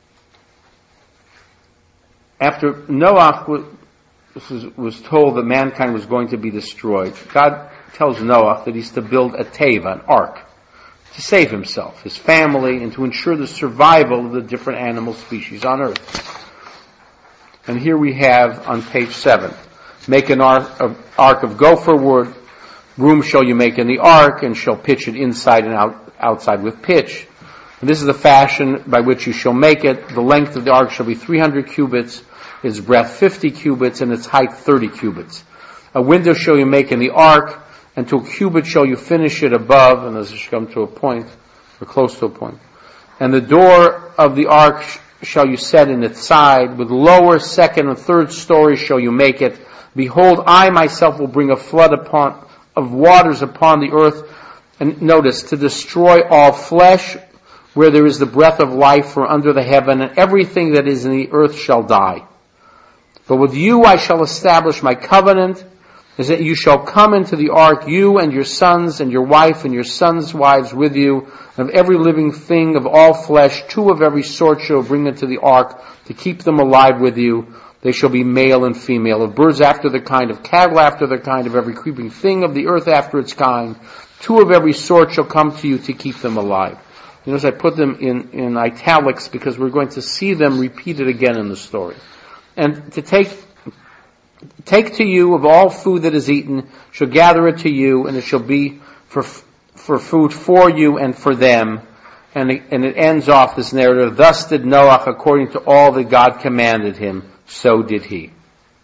after Noah was, was, was told that mankind was going to be destroyed, God tells Noah that he's to build a teva, an ark, to save himself, his family, and to ensure the survival of the different animal species on earth. And here we have on page seven, make an ark of, ark of gopher wood. Room shall you make in the ark, and shall pitch it inside and out, outside with pitch. And this is the fashion by which you shall make it. The length of the ark shall be three hundred cubits, its breadth fifty cubits, and its height thirty cubits. A window shall you make in the ark, and to a cubit shall you finish it above, and this shall come to a point, or close to a point. And the door of the ark sh- shall you set in its side, with lower, second, and third stories shall you make it. Behold, I myself will bring a flood upon of waters upon the earth, and notice, to destroy all flesh where there is the breath of life for under the heaven, and everything that is in the earth shall die. But with you I shall establish my covenant, is that you shall come into the ark, you and your sons and your wife and your sons' wives with you, and of every living thing of all flesh, two of every sort shall bring into the ark, to keep them alive with you. They shall be male and female, of birds after their kind, of cattle after their kind, of every creeping thing of the earth after its kind. Two of every sort shall come to you to keep them alive. You notice I put them in, in italics because we're going to see them repeated again in the story. And to take, take to you of all food that is eaten, shall gather it to you, and it shall be for, for food for you and for them. And it, and it ends off this narrative, thus did Noah according to all that God commanded him. So did he.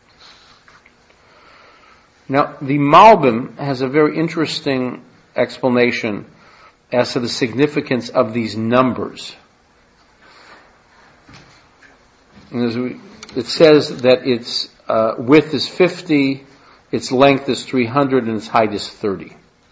Now, the Malbim has a very interesting explanation as to the significance of these numbers. And it says that its uh, width is fifty, its length is three hundred, and its height is thirty.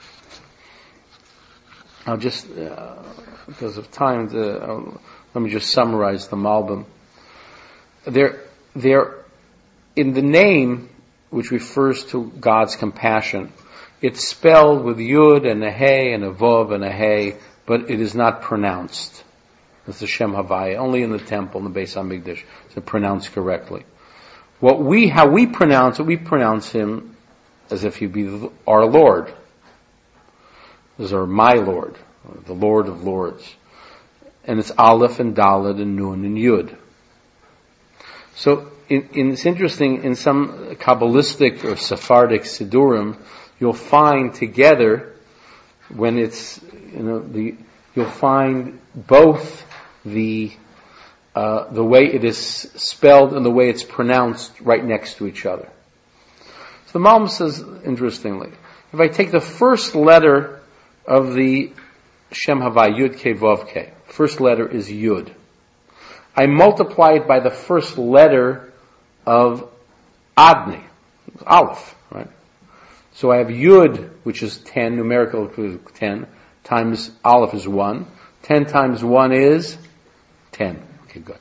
I'll just, uh, because of time, to, uh, let me just summarize the Malbim. There There, in the name, which refers to God's compassion, it's spelled with Yud and a Hey and a Vav and a Hey, but it is not pronounced. It's the Shem Havaya. Only in the temple, in the Beis HaMikdash, is it pronounced correctly. What we, how we pronounce it, we pronounce him as if he be our Lord. This is our my Lord, the Lord of Lords. And it's Aleph and Dalet and Nun and Yud. So, in, in, it's interesting, in some Kabbalistic or Sephardic Sidurim, you'll find together, when it's, you know, the, you'll find both the, uh, the way it is spelled and the way it's pronounced right next to each other. So the Malbim says, interestingly, if I take the first letter of the Shem Havai, Yud Ke Vav Ke, first letter is Yud. I multiply it by the first letter of Adni, Aleph, right? So I have Yud, which is ten, numerical ten, times Aleph is one. ten times one is ten. Okay, good.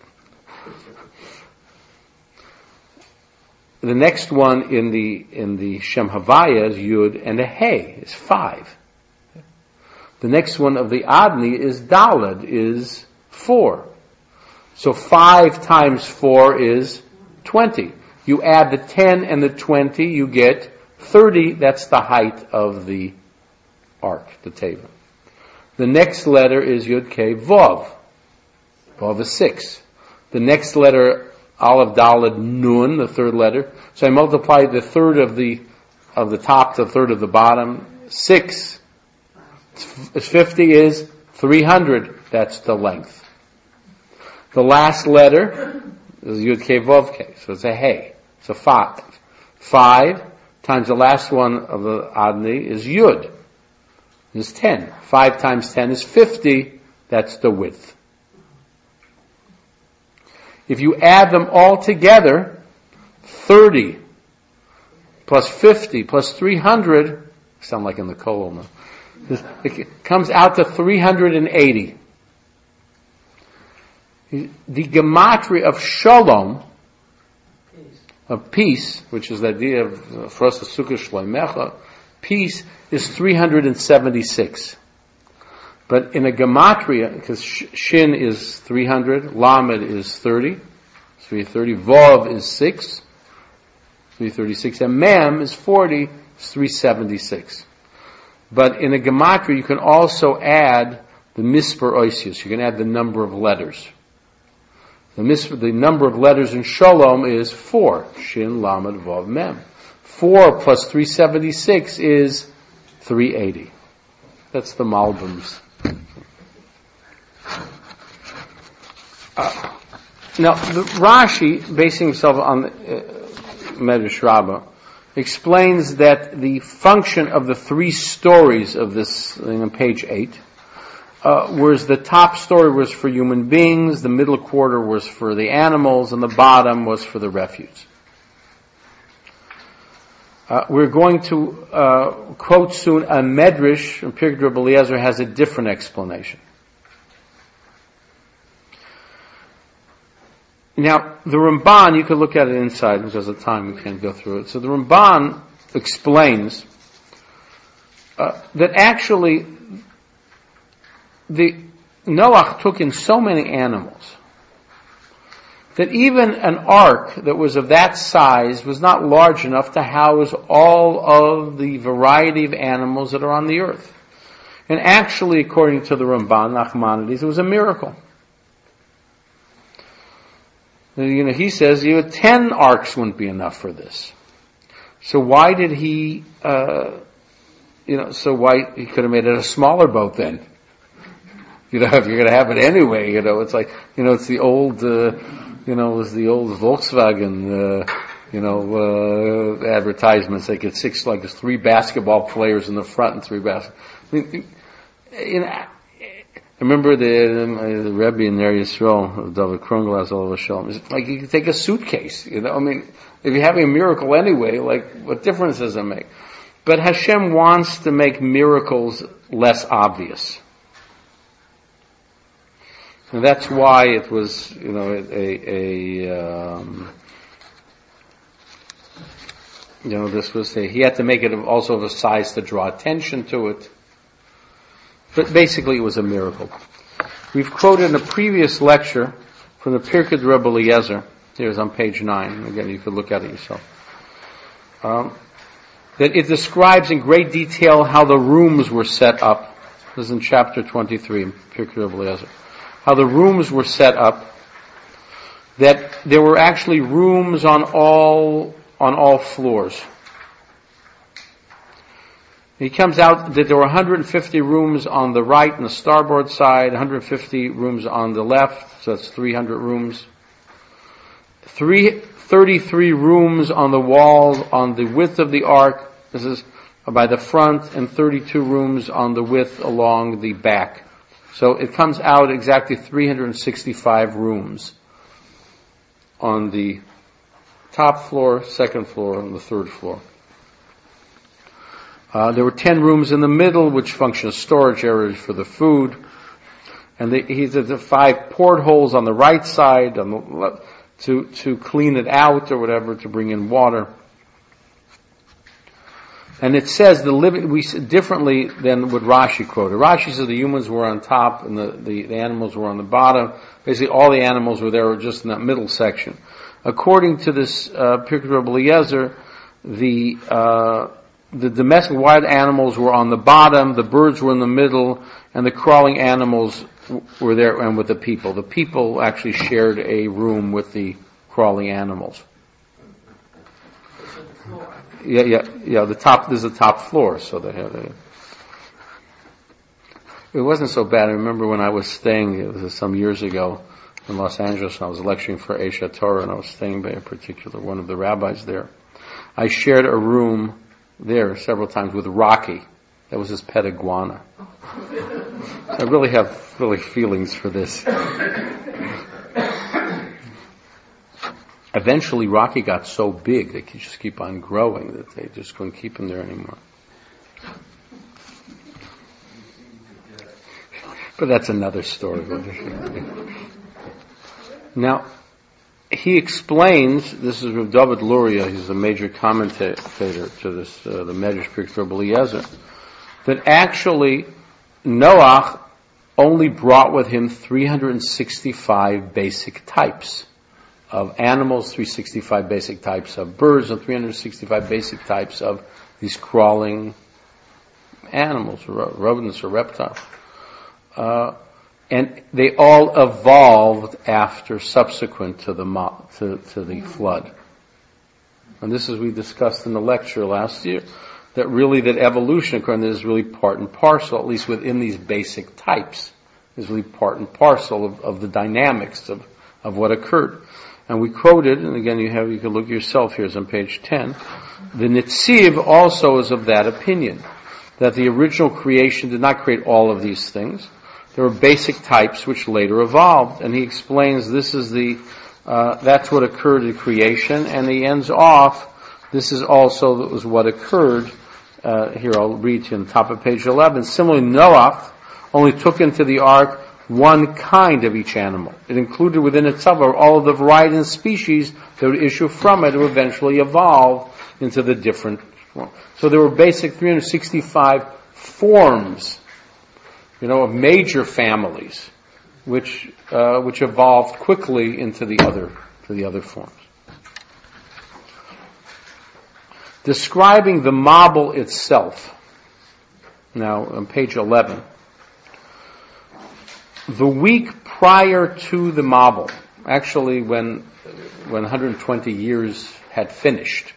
The next one in the in the Shem Havaya is Yud, and the Hey is five. The next one of the Adni is Daled, is four. So five times four is twenty. You add the ten and the twenty, you get thirty. That's the height of the ark, the teva. The next letter is Yud Kei Vav. Vav is six. The next letter, Aleph Daled Nun, the third letter. So I multiply the third of the of the top to the third of the bottom. Six is fifty is three hundred. That's the length. The last letter is Yud Kei Vav Kei, so it's a Hey. It's a five. Five times the last one of the Adni is Yud. Is ten. Five times ten is fifty. That's the width. If you add them all together, thirty plus fifty plus three hundred, sound like in the Kollel now, it comes out to three hundred eighty. The gematria of Shalom, of peace, which is the idea of for us the Sukkah Shleimecha, peace is three hundred seventy-six. But in a gematria, because Shin is three hundred, Lamed is thirty, three thirty, Vav is six, three thirty-six, and Mem is forty, it's three seventy-six. But in a gematria, you can also add the Misper Oisius. You can add the number of letters. The, misper, the number of letters in Shalom is four. Shin, Lamed, Vav, Mem. Four plus three seventy-six is three eighty. That's the Malbim's. Uh, now, the Rashi, basing himself on the uh, Medrash Rabbah, explains that the function of the three stories of this thing on page eight, uh, whereas the top story was for human beings, the middle quarter was for the animals, and the bottom was for the refuse. Uh, we're going to uh, quote soon a Medrash, and Pirkei Rebbe Eliezer has a different explanation. Now, the Ramban, you can look at it inside, because of time we can't go through it. So the Ramban explains uh, that actually the Noach took in so many animals that even an ark that was of that size was not large enough to house all of the variety of animals that are on the earth. And actually, according to the Ramban, Nachmanides, it was a miracle. You know, he says, you know, ten arks wouldn't be enough for this. So why did he, uh, you know, so why, he could have made it a smaller boat then. You know, if you're gonna have it anyway, you know, it's like, you know, it's the old, uh, you know, it was the old Volkswagen, uh, you know, uh, advertisements. They get six, like there's three basketball players in the front and three basketball. I mean, you know, I remember the, um, the Rebbe in Ner Yisrael, David Krunglas, all of Shalom. It's like you can take a suitcase, you know. I mean, if you're having a miracle anyway, like what difference does it make? But Hashem wants to make miracles less obvious. And that's why it was, you know, a, a um, you know, this was a, he had to make it also of a size to draw attention to it. But basically it was a miracle. We've quoted in a previous lecture from the Pirkei Rebbe Eliezer, here's on page nine, again you could look at it yourself, um, that it describes in great detail how the rooms were set up. This is in chapter twenty-three, in Pirkei Rebbe Eliezer. How the rooms were set up, that there were actually rooms on all, on all floors. He comes out that there were one hundred fifty rooms on the right and the starboard side, one hundred fifty rooms on the left, so that's three hundred rooms. Three, thirty-three rooms on the walls on the width of the ark, this is by the front, and thirty-two rooms on the width along the back. So it comes out exactly three hundred sixty-five rooms on the top floor, second floor, and the third floor. Uh, there were ten rooms in the middle, which function as storage areas for the food. And the, he said the five portholes on the right side on the left, to, to clean it out or whatever, to bring in water. And it says the living, we differently than what Rashi quoted. Rashi says the humans were on top and the, the, the animals were on the bottom. Basically all the animals were there, were just in that middle section. According to this, uh, Pirkei Rebbe Eliezer, the, uh, the domestic wild animals were on the bottom, the birds were in the middle, and the crawling animals were there and with the people. The people actually shared a room with the crawling animals. Yeah, yeah, yeah. The top, there's a top floor, so they have a. It wasn't so bad. I remember when I was staying, it was some years ago, in Los Angeles. I was lecturing for Esha Torah, and I was staying by a particular one of the rabbis there. I shared a room there several times with Rocky. That was his pet iguana. I really have really feelings for this. Eventually, Rocky got so big they could just keep on growing that they just couldn't keep him there anymore. But that's another story. Now, he explains, this is Rav David Luria, he's a major commentator to this, uh, the Medrash Pirkei Rabbi Eliezer, that actually Noach only brought with him three hundred sixty-five basic types of animals, three hundred sixty-five basic types of birds, and three hundred sixty-five basic types of these crawling animals, rodents or reptiles. Uh, and they all evolved after, subsequent to the mo- to, to the flood. And this is we discussed in the lecture last year, that really that evolution, according to this, is really part and parcel, at least within these basic types, is really part and parcel of, of the dynamics of, of what occurred. And we quoted, and again you have you can look yourself here, it's on page ten. The Netziv also is of that opinion, that the original creation did not create all of these things. There were basic types which later evolved, and he explains this is the, uh, that's what occurred in creation, and he ends off, this is also that was what occurred, uh, here I'll read to you on the top of page eleven. Similarly, Noach only took into the ark one kind of each animal. It included within itself all of the variety and species that would issue from it to eventually evolve into the different forms. So there were basic three hundred sixty-five forms, you know, of major families, which uh, which evolved quickly into the other to the other forms. Describing the Mabul itself. Now, on page eleven, the week prior to the Mabul, actually, when when one hundred twenty years had finished,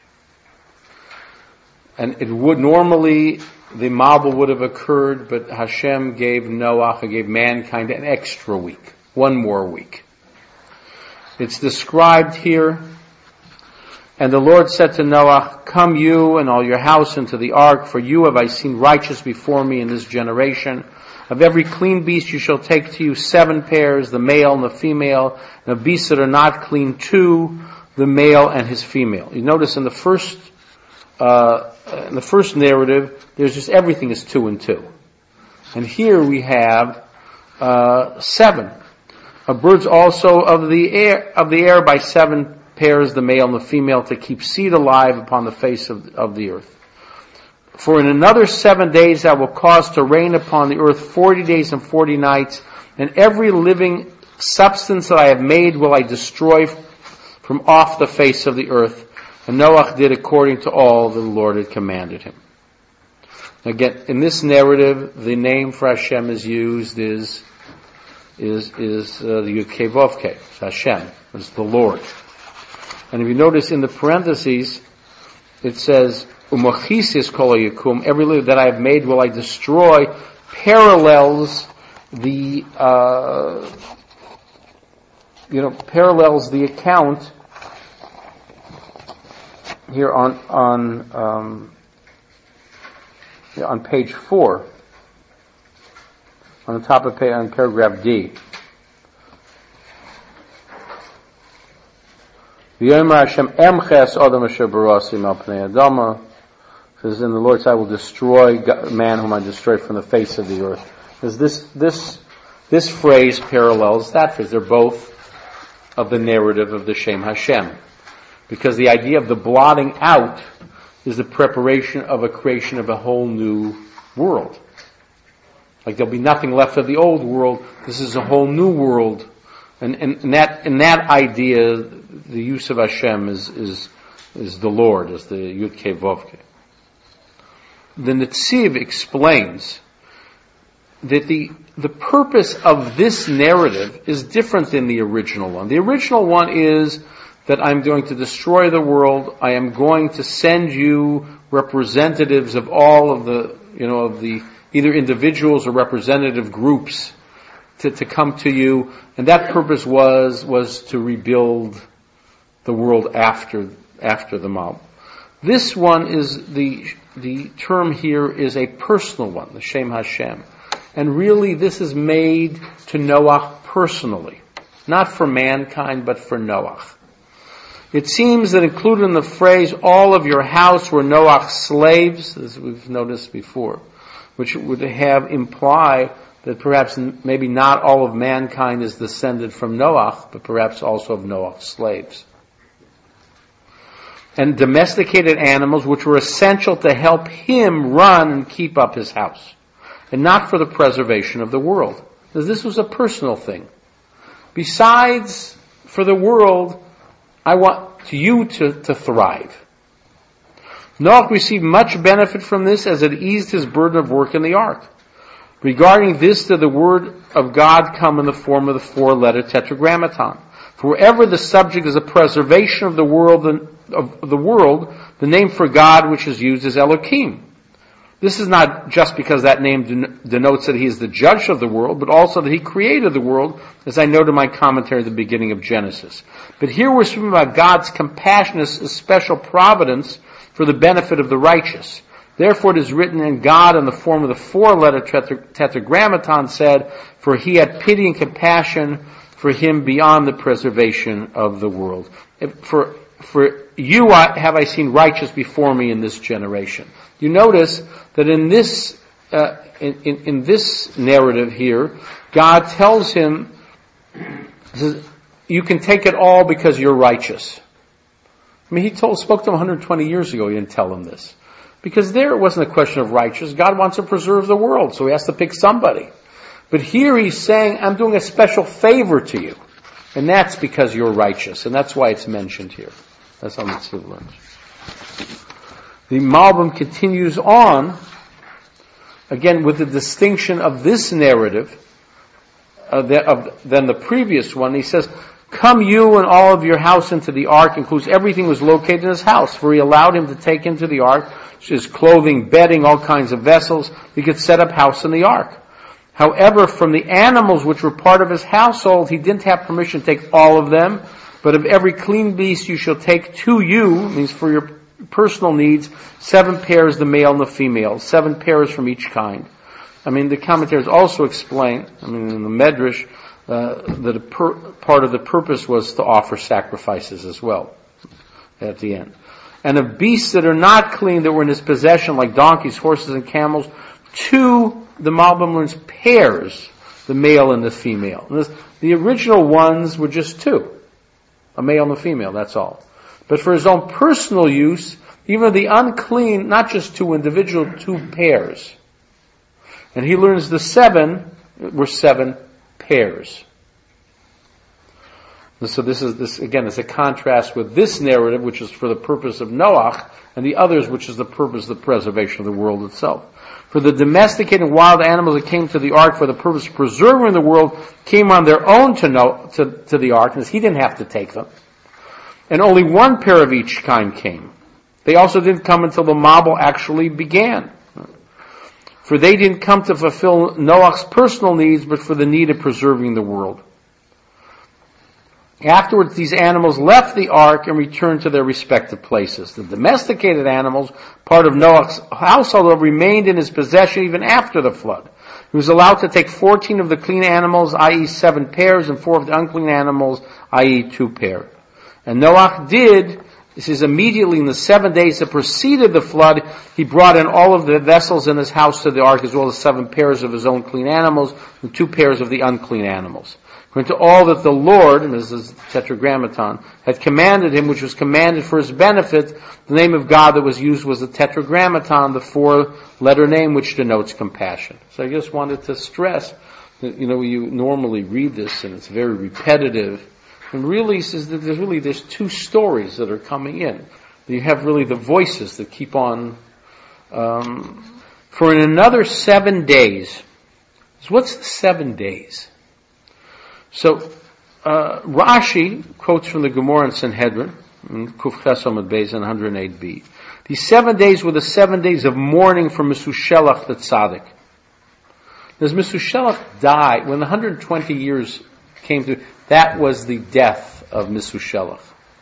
and it would normally. The Mabul would have occurred, but Hashem gave Noach, He gave mankind an extra week, one more week. It's described here, and the Lord said to Noach, come you and all your house into the ark, for you have I seen righteous before me in this generation. Of every clean beast you shall take to you seven pairs, the male and the female, and of beasts that are not clean, two, the male and his female. You notice in the first uh in the first narrative, there's just everything is two and two. And here we have uh seven. Of birds also of the air of the air by seven pairs, the male and the female, to keep seed alive upon the face of, of the earth. For in another seven days I will cause to rain upon the earth forty days and forty nights, and every living substance that I have made will I destroy from off the face of the earth. And Noach did according to all that the Lord had commanded him. Again, in this narrative, the name for Hashem is used is is is uh, the Yud Kei Vav Kei. It's Hashem. It's the Lord. And if you notice in the parentheses, it says Umachisis Kol Yakum. Every living that I have made will I destroy. Parallels the uh, you know parallels the account here on on um, on page four, on the top of page, on paragraph D. V'yomer Hashem emches adam asher barasim al pnei adama. Says in the Lord's I will destroy man whom I destroy from the face of the earth. Because this this this phrase parallels that phrase. They're both of the narrative of the Shem Hashem. Because the idea of the blotting out is the preparation of a creation of a whole new world. Like there'll be nothing left of the old world. This is a whole new world. And, and, and that, in that idea, the use of Hashem is, is, is the Lord, is the Yud Kei Vav Kei. The Netziv explains that the, the purpose of this narrative is different than the original one. The original one is that I'm going to destroy the world. I am going to send you representatives of all of the, you know, of the, either individuals or representative groups to, to come to you, and that purpose was was to rebuild the world after after the mob. This one is the the term here is a personal one, the Shem Hashem, and really this is made to Noach personally, not for mankind but for Noach. It seems that included in the phrase "all of your house were Noach's slaves," as we've noticed before, which would have imply that perhaps maybe not all of mankind is descended from Noach, but perhaps also of Noach's slaves. And domesticated animals which were essential to help him run and keep up his house, and not for the preservation of the world. Because this was a personal thing. Besides, for the world, I want you to, to thrive. Noach received much benefit from this as it eased his burden of work in the ark. Regarding this, did the word of God come in the form of the four-letter tetragrammaton. For wherever the subject is a preservation of the world, of the world, the name for God which is used is Elohim. This is not just because that name denotes that he is the judge of the world, but also that he created the world, as I noted in my commentary at the beginning of Genesis. But here we're speaking about God's compassionate special providence for the benefit of the righteous. Therefore it is written, and God in the form of the four-letter tetragrammaton said, for he had pity and compassion for him beyond the preservation of the world. For, for you have I seen righteous before me in this generation. You notice that in this, uh, in, in, in this narrative here, God tells him, he says, you can take it all because you're righteous. I mean, he told, spoke to him one hundred twenty years ago, he didn't tell him this. Because there it wasn't a question of righteousness. God wants to preserve the world, so he has to pick somebody. But here he's saying, I'm doing a special favor to you. And that's because you're righteous. And that's why it's mentioned here. That's how Mitzvah learns. The Malbim continues on, again with the distinction of this narrative uh, that, of, than the previous one. He says, come you and all of your house into the ark, includes everything was located in his house. For he allowed him to take into the ark his clothing, bedding, all kinds of vessels. He could set up house in the ark. However, from the animals which were part of his household, he didn't have permission to take all of them. But of every clean beast you shall take to you, means for your personal needs, seven pairs, the male and the female, seven pairs from each kind. I mean, the commentators also explain, I mean, in the Medrash, uh, that a per, part of the purpose was to offer sacrifices as well at the end. And of beasts that are not clean, that were in his possession, like donkeys, horses, and camels, two, the Malbim learns, pairs, the male and the female. And this, the original ones were just two, a male and a female, that's all. But for his own personal use, even the unclean, not just two individual, two pairs. And he learns the seven were seven pairs. And so this is, this again, is a contrast with this narrative, which is for the purpose of Noach, and the others, which is the purpose of the preservation of the world itself. For the domesticated wild animals that came to the ark for the purpose of preserving the world came on their own to, no, to, to the ark, because he didn't have to take them. And only one pair of each kind came. They also didn't come until the Mabul actually began. For they didn't come to fulfill Noach's personal needs, but for the need of preserving the world. Afterwards, these animals left the ark and returned to their respective places. The domesticated animals, part of Noach's household, remained in his possession even after the flood. He was allowed to take fourteen of the clean animals, that is seven pairs, and four of the unclean animals, that is two pairs. And Noach did, this is immediately in the seven days that preceded the flood, he brought in all of the vessels in his house to the ark, as well as seven pairs of his own clean animals, and two pairs of the unclean animals. According to all that the Lord, and this is tetragrammaton, had commanded him, which was commanded for his benefit, the name of God that was used was the tetragrammaton, the four-letter name which denotes compassion. So I just wanted to stress that, you know, you normally read this and it's very repetitive. And really, says that there's really there's two stories that are coming in. You have really the voices that keep on. Um, for in another seven days, so what's the seven days? So uh, Rashi quotes from the Gemara in Sanhedrin, in Kuf Ches Amud Beis in one hundred eight b. These seven days were the seven days of mourning for Mesushelach the Tzaddik. As Methuselah died, when the one hundred twenty years came to, that was the death of Methuselah.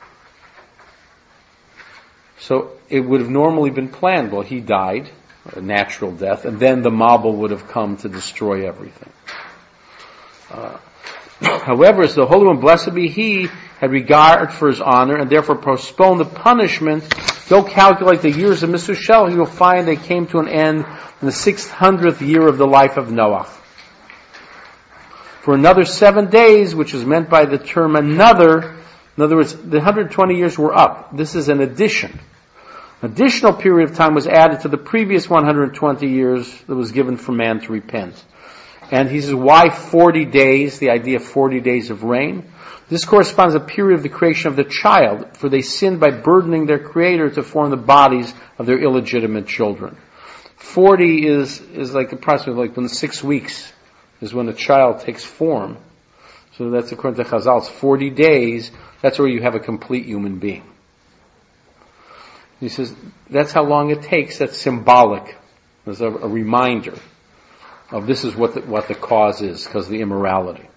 So it would have normally been planned. Well, he died, a natural death, and then the Mabul would have come to destroy everything. Uh, however, as the Holy One, blessed be He, had regard for His honor, and therefore postponed the punishment, go calculate the years of Methuselah, you will find they came to an end in the six hundredth year of the life of Noah. For another seven days, which is meant by the term another, in other words, the one hundred twenty years were up. This is an addition. An additional period of time was added to the previous one hundred twenty years that was given for man to repent. And he says, why forty days? The idea of forty days of rain. This corresponds to the period of the creation of the child, for they sinned by burdening their Creator to form the bodies of their illegitimate children. Forty is, is like approximately like when six weeks is when a child takes form. So that's according to Chazal. It's forty days. That's where you have a complete human being. He says, that's how long it takes. That's symbolic. There's a, a reminder of this is what the, what the cause is, because of the immorality.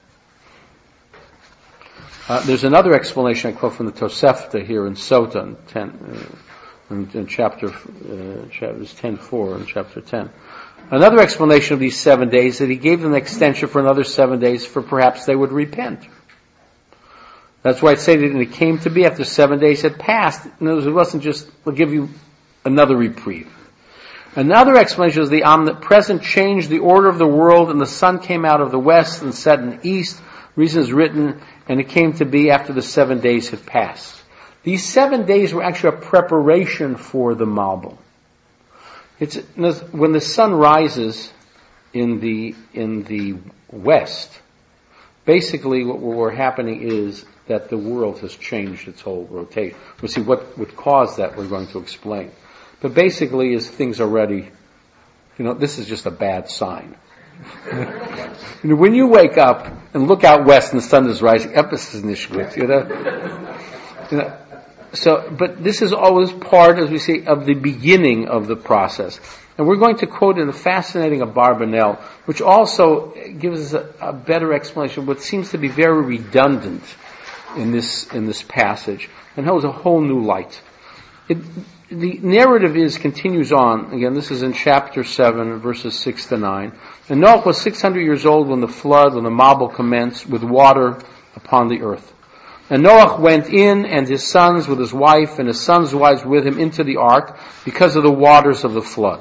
Uh, there's another explanation I quote from the Tosefta here in Sota, in, ten, uh, in, in chapter, uh, chapters ten four and chapter ten. Another explanation of these seven days, that he gave them an extension for another seven days for perhaps they would repent. That's why it said that it came to be after seven days had passed. In other words, it wasn't just, we'll give you another reprieve. Another explanation is the omnipresent changed the order of the world, and the sun came out of the west and set in the east. Reason is written, and it came to be after the seven days had passed. These seven days were actually a preparation for the Mabul. It's when the sun rises in the in the west. Basically, what we're happening is that the world has changed its whole rotation. We'll see what would cause that. We're going to explain. But basically, is things are ready. You know, this is just a bad sign. You know, when you wake up and look out west and the sun is rising, epis nishwit, you know. You know. So, but this is always part, as we say, of the beginning of the process. And we're going to quote in a fascinating Abarbanel, which also gives us a, a better explanation of what seems to be very redundant in this in this passage, and holds a whole new light. It, the narrative is continues on. Again, this is in chapter seven, verses six to nine. And Noah was six hundred years old when the flood, when the Mabul commenced, with water upon the earth. And Noah went in, and his sons with his wife, and his sons' wives with him, into the ark, because of the waters of the flood.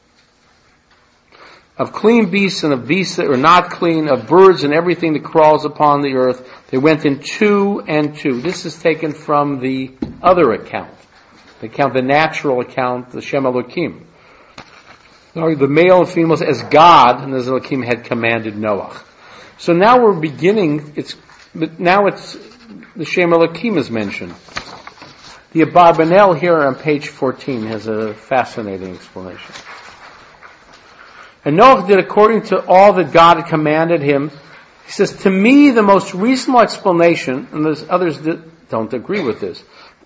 Of clean beasts and of beasts that are not clean, of birds and everything that crawls upon the earth, they went in two and two. This is taken from the other account. The account, the natural account, the Shem Elohim. The male and females as God, and as Elohim had commanded Noah. So now we're beginning, it's, but now it's, the Shem Elohim is mentioned. The Abarbanel here on page fourteen has a fascinating explanation. And Noah did according to all that God had commanded him. He says, to me, the most reasonable explanation, and there's others that don't agree with this,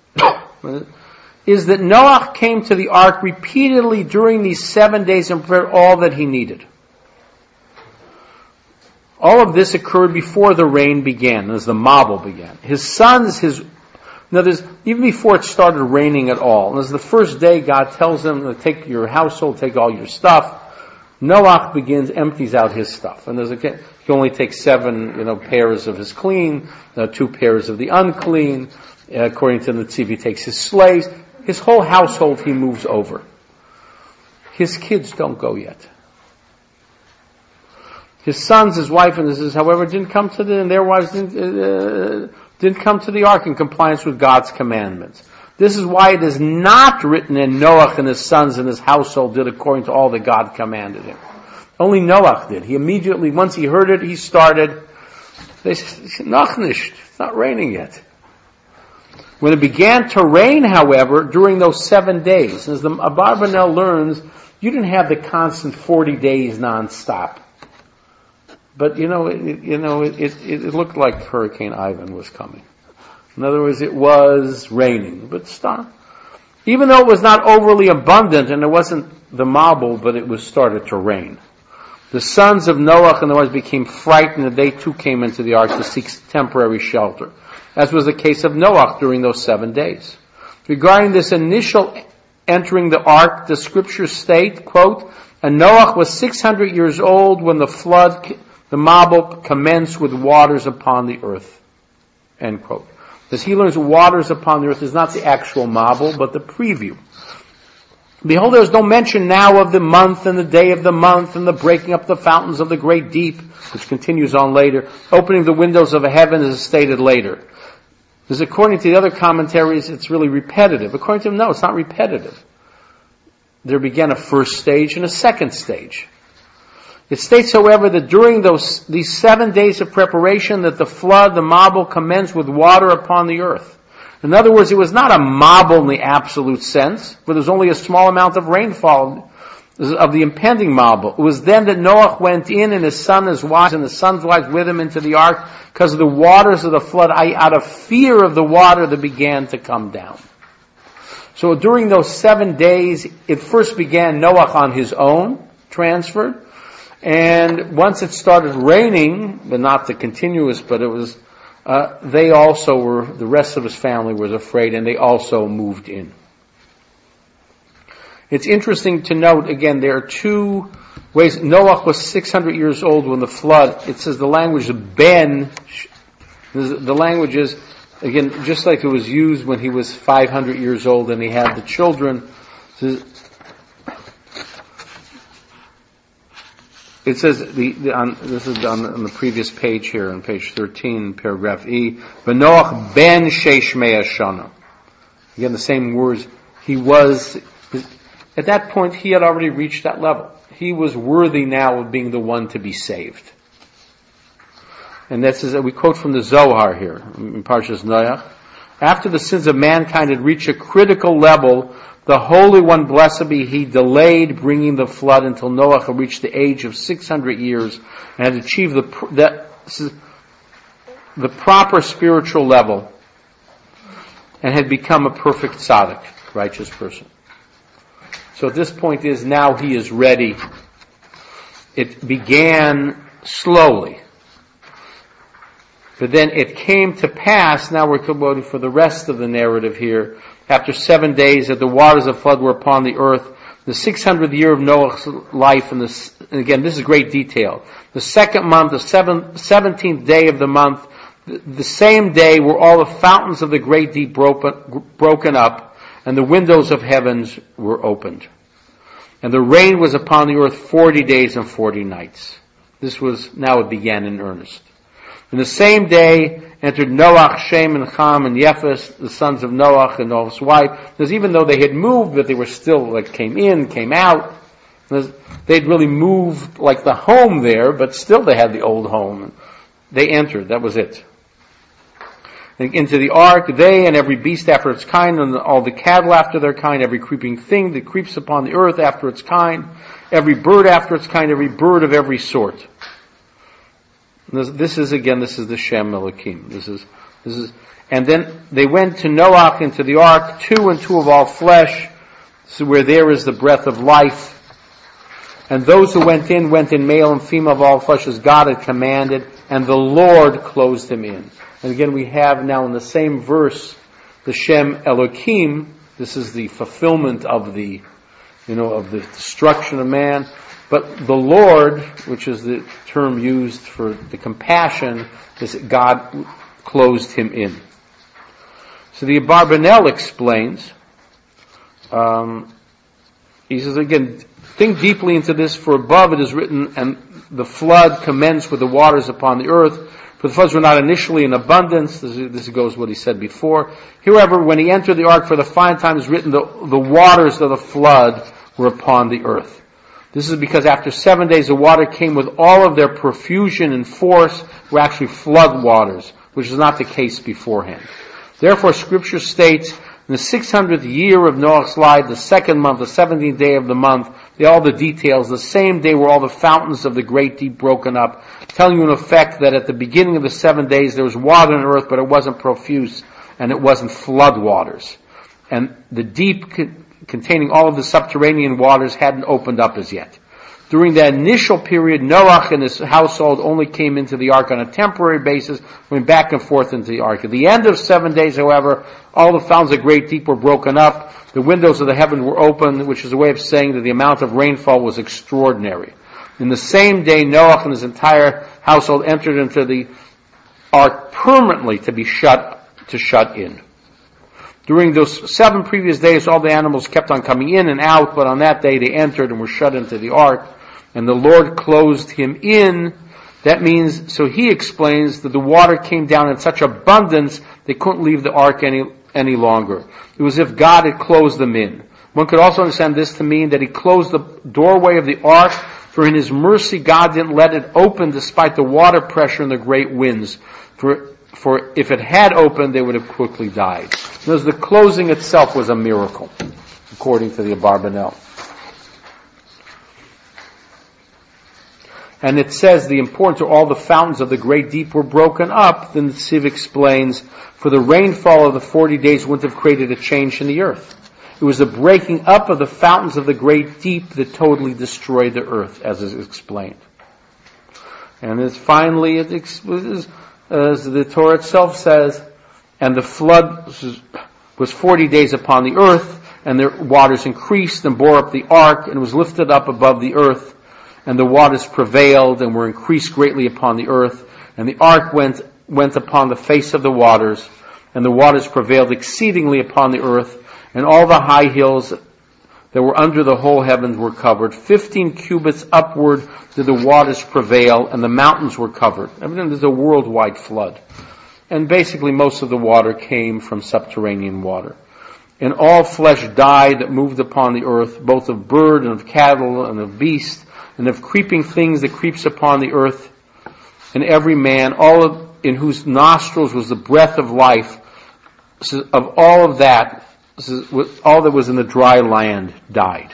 is that Noah came to the ark repeatedly during these seven days and prepared all that he needed. All of this occurred before the rain began, as the Mabul began. His sons, his, now there's, even before it started raining at all, and as the first day God tells them, take your household, take all your stuff, Noah begins, empties out his stuff. And there's a, he only takes seven, you know, pairs of his clean, uh, two pairs of the unclean. Uh, according to the Tziv, he takes his slaves. His whole household he moves over. His kids don't go yet. His sons, his wife, and his, however, didn't come to the, and their wives didn't, uh, didn't come to the ark in compliance with God's commandments. This is why it is not written in Noah and his sons and his household did according to all that God commanded him. Only Noah did. He immediately, once he heard it, he started. They said, "Noch nicht, it's not raining yet." When it began to rain, however, during those seven days, as the Abarbanel learns, you didn't have the constant forty days nonstop. But you know, it, you know, it, it, it looked like Hurricane Ivan was coming. In other words, it was raining, but stop. Even though it was not overly abundant, and it wasn't the Mabul, but it was started to rain. The sons of Noah and the wives became frightened, and they too came into the ark to seek temporary shelter, as was the case of Noah during those seven days. Regarding this initial entering the ark, the scriptures state, quote, "And Noah was six hundred years old when the flood, the Mabul, commenced with waters upon the earth." End quote. As he learns, waters upon the earth is not the actual Mabul, but the preview. Behold, there is no mention now of the month and the day of the month and the breaking up the fountains of the great deep, which continues on later. Opening the windows of heaven is stated later. Because according to the other commentaries, it's really repetitive. According to them, no, it's not repetitive. There began a first stage and a second stage. It states, however, that during those these seven days of preparation that the flood, the Mabul, commenced with water upon the earth. In other words, it was not a Mabul in the absolute sense, where there's only a small amount of rainfall of the impending Mabul. It was then that Noah went in and his son, his wives, and his son's wives with him into the ark because of the waters of the flood, that is, out of fear of the water that began to come down. So during those seven days, it first began Noah on his own, transferred, and once it started raining, but not the continuous, but it was Uh, they also were, the rest of his family was afraid, and they also moved in. It's interesting to note, again, there are two ways. Noah was six hundred years old when the flood, it says the language of Ben, the language is, again, just like it was used when he was five hundred years old and he had the children. It says, the, the, on, this is on, on the previous page here, on page thirteen, paragraph E, V'Noach ben sheish mea shana. Again, the same words. He was, at that point, he had already reached that level. He was worthy now of being the one to be saved. And this is, we quote from the Zohar here, in Parshas Noach. After the sins of mankind had reached a critical level, the Holy One, blessed be He, delayed bringing the flood until Noah had reached the age of six hundred years and had achieved the, the, the proper spiritual level and had become a perfect tzaddik, righteous person. So at this point is now he is ready. It began slowly. But then it came to pass, now we're quoting for the rest of the narrative here, after seven days that the waters of flood were upon the earth, the six hundredth year of Noah's life, and, the, and again, this is great detail. The second month, the seven, seventeenth day of the month, the, the same day were all the fountains of the great deep broken, broken up, and the windows of heavens were opened. And the rain was upon the earth forty days and forty nights. This was, now it began in earnest. In the same day entered Noach, Shem, and Ham, and Yefes, the sons of Noach and Noah's wife. Because even though they had moved, but they were still, like, came in, came out. They'd really moved, like, the home there, but still they had the old home. They entered, that was it. Into the ark, they and every beast after its kind, and all the cattle after their kind, every creeping thing that creeps upon the earth after its kind, every bird after its kind, every bird of every sort. This, this is again, this is the Shem Elohim. This is, this is, and then they went to Noach into the ark, two and two of all flesh, so where there is the breath of life. And those who went in, went in male and female of all flesh as God had commanded, and the Lord closed them in. And again, we have now in the same verse, the Shem Elohim. This is the fulfillment of the, you know, of the destruction of man. But the Lord, which is the term used for the compassion, is that God closed him in. So the Abarbanel explains, um, he says again, think deeply into this, for above it is written, and the flood commenced with the waters upon the earth. For the floods were not initially in abundance. This, is, this goes what he said before. However, when he entered the ark for the final time, it is written, the, the waters of the flood were upon the earth. This is because after seven days the water came with all of their profusion and force, were actually flood waters, which is not the case beforehand. Therefore, Scripture states, in the six hundredth year of Noah's life, the second month, the seventeenth day of the month, the, all the details, the same day were all the fountains of the great deep broken up, telling you in effect that at the beginning of the seven days there was water on earth, but it wasn't profuse, and it wasn't flood waters. And the deep containing all of the subterranean waters hadn't opened up as yet. During that initial period, Noach and his household only came into the ark on a temporary basis, went back and forth into the ark. At the end of seven days, however, all the fountains of great deep were broken up. The windows of the heaven were opened, which is a way of saying that the amount of rainfall was extraordinary. In the same day, Noach and his entire household entered into the ark permanently to be shut, to shut in. During those seven previous days, all the animals kept on coming in and out, but on that day they entered and were shut into the ark, and the Lord closed him in. That means, so he explains that the water came down in such abundance they couldn't leave the ark any, any longer. It was as if God had closed them in. One could also understand this to mean that he closed the doorway of the ark, for in his mercy God didn't let it open despite the water pressure and the great winds. For For if it had opened, they would have quickly died. Because the closing itself was a miracle, according to the Abarbanel. And it says the importance of all the fountains of the great deep were broken up. Then the Siv explains, for the rainfall of the forty days wouldn't have created a change in the earth. It was the breaking up of the fountains of the great deep that totally destroyed the earth, as is explained. And it's finally, it is, as the Torah itself says, and the flood was forty days upon the earth, and the waters increased and bore up the ark, and it was lifted up above the earth, and the waters prevailed and were increased greatly upon the earth, and the ark went went upon the face of the waters, and the waters prevailed exceedingly upon the earth, and all the high hills that were under the whole heavens were covered. Fifteen cubits upward did the waters prevail, and the mountains were covered. I mean, there's a worldwide flood. And basically most of the water came from subterranean water. And all flesh died that moved upon the earth, both of bird and of cattle and of beast, and of creeping things that creeps upon the earth, and every man, all of, in whose nostrils was the breath of life, of all of that, all that was in the dry land died.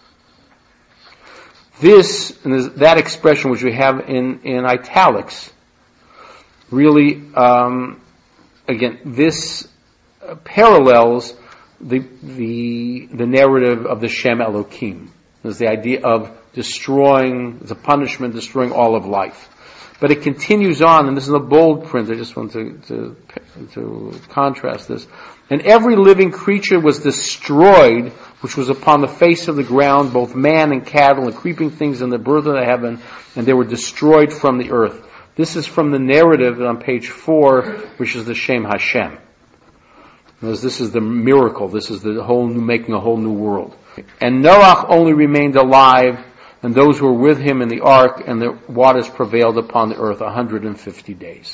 This, and that expression which we have in, in italics, really, um, again, this uh, parallels the, the, the narrative of the Shem Elokim. There's the idea of destroying, the punishment, destroying all of life. But it continues on, and this is a bold print, I just want to, to, to contrast this. And every living creature was destroyed, which was upon the face of the ground, both man and cattle and creeping things and the bird of the heaven, and they were destroyed from the earth. This is from the narrative on page four, which is the Shem Hashem. Because this is the miracle, this is the whole new, making a whole new world. And Noach only remained alive, and those who were with him in the ark, and the waters prevailed upon the earth one hundred fifty days.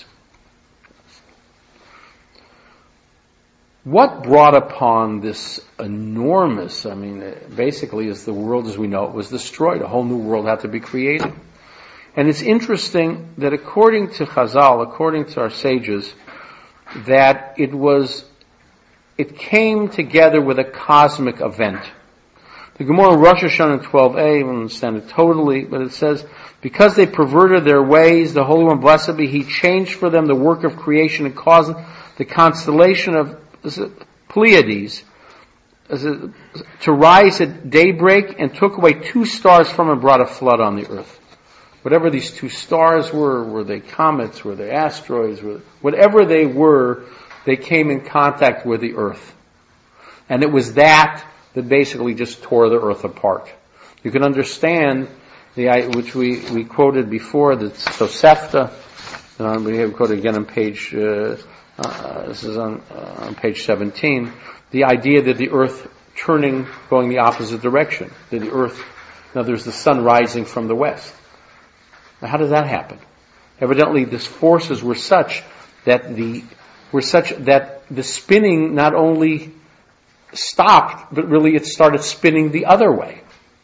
What brought upon this enormous, I mean, basically as the world as we know it was destroyed, a whole new world had to be created. And it's interesting that according to Chazal, according to our sages, that it was, it came together with a cosmic event. The Gemara in Rosh Hashanah twelve a, I don't understand it totally, but it says, because they perverted their ways, the Holy One, blessed be He, changed for them the work of creation and caused the constellation of Pleiades to rise at daybreak and took away two stars from and brought a flood on the earth. Whatever these two stars were, were they comets, were they asteroids, were, whatever they were, they came in contact with the earth. And it was that that basically just tore the earth apart. You can understand the, which we, we quoted before, the Tosefta, uh, we have quoted again on page, uh, uh, this is on, uh, on page seventeen, the idea that the earth turning, going the opposite direction, that the earth, now there's the sun rising from the west. Now how does that happen? Evidently these forces were such that the, were such that the spinning not only stopped, but really it started spinning the other way.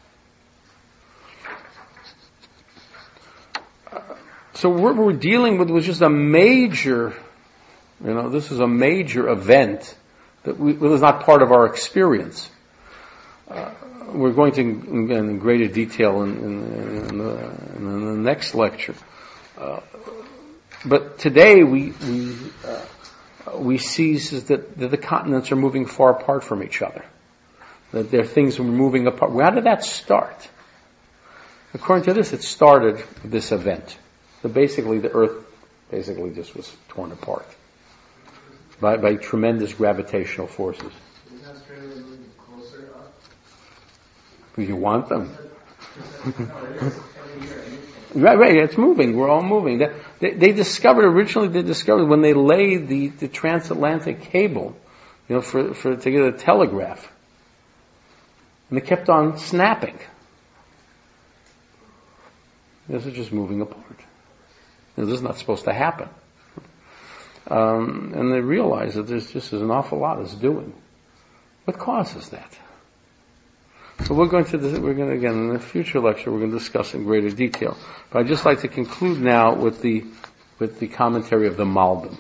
So what we're dealing with was just a major, you know, this is a major event that we, was not part of our experience. Uh, we're going to, again, in greater detail in, in, in, the, in the next lecture. Uh, but today we, we, uh, we see that, that the continents are moving far apart from each other. That there are things that are moving apart. How did that start? According to this, it started with this event. So basically, the earth basically just was torn apart by, by tremendous gravitational forces. Is Australia moving closer up? You want them? Right, right. It's moving. We're all moving. They, they, they discovered originally. They discovered when they laid the, the transatlantic cable, you know, for for to get a telegraph, and they kept on snapping. This is just moving apart. You know, this is not supposed to happen. Um, and they realized that there's just an awful lot it's doing. What causes that? So we're going to, we're going to, again, in the future lecture, we're going to discuss in greater detail. But I'd just like to conclude now with the, with the commentary of the Malbim.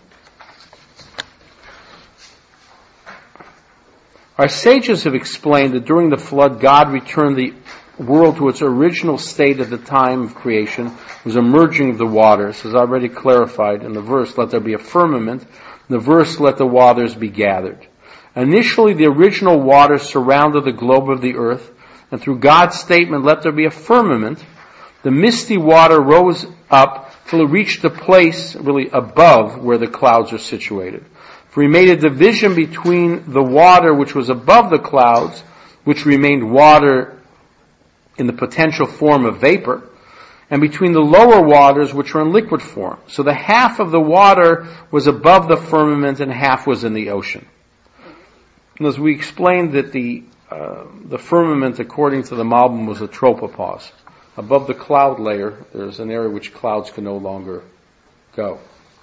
Our sages have explained that during the flood, God returned the world to its original state at the time of creation. It was a merging of the waters, as already clarified in the verse, let there be a firmament. In the verse, let the waters be gathered. Initially, the original waters surrounded the globe of the earth, and through God's statement, let there be a firmament, the misty water rose up till it reached the place really above where the clouds are situated. For he made a division between the water which was above the clouds, which remained water in the potential form of vapor, and between the lower waters which were in liquid form. So the half of the water was above the firmament and half was in the ocean. And as we explained that the uh, the firmament, according to the Malbim, was a tropopause. Above the cloud layer, there's an area which clouds can no longer go.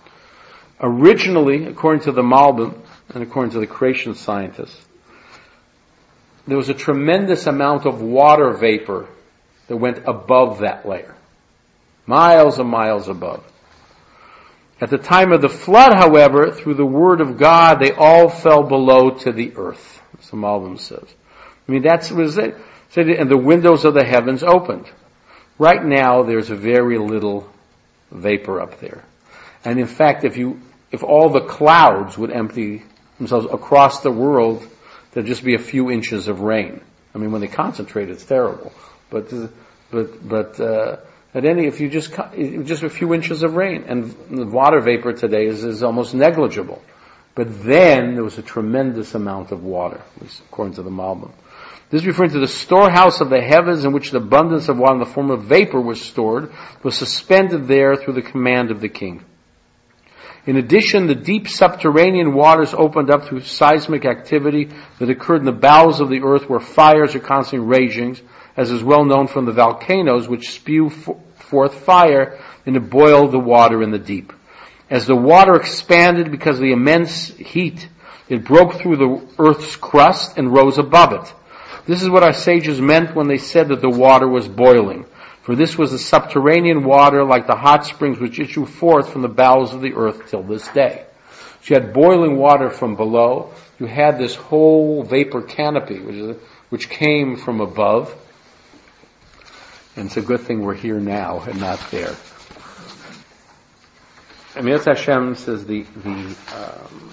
Originally, according to the Malbim, and according to the creation scientists, there was a tremendous amount of water vapor that went above that layer. Miles and miles above. At the time of the flood, however, through the word of God, they all fell below to the earth. As the Malbim says. I mean, that's what it. And the windows of the heavens opened. Right now, there's very little vapor up there. And in fact, if you, if all the clouds would empty themselves across the world, there'd just be a few inches of rain. I mean, when they concentrate, it's terrible. But, but, but, uh, at any, if you just, just a few inches of rain, and the water vapor today is, is almost negligible. But then there was a tremendous amount of water, at least according to the Malbim. This is referring to the storehouse of the heavens in which the abundance of water in the form of vapor was stored, was suspended there through the command of the king. In addition, the deep subterranean waters opened up through seismic activity that occurred in the bowels of the earth where fires are constantly raging, as is well known from the volcanoes which spew forth fire and to boil the water in the deep. As the water expanded because of the immense heat, it broke through the earth's crust and rose above it. This is what our sages meant when they said that the water was boiling. For this was the subterranean water like the hot springs which issue forth from the bowels of the earth till this day. So you had boiling water from below. You had this whole vapor canopy which, is, which came from above. And it's a good thing we're here now and not there. Amirat Hashem says the, the, um,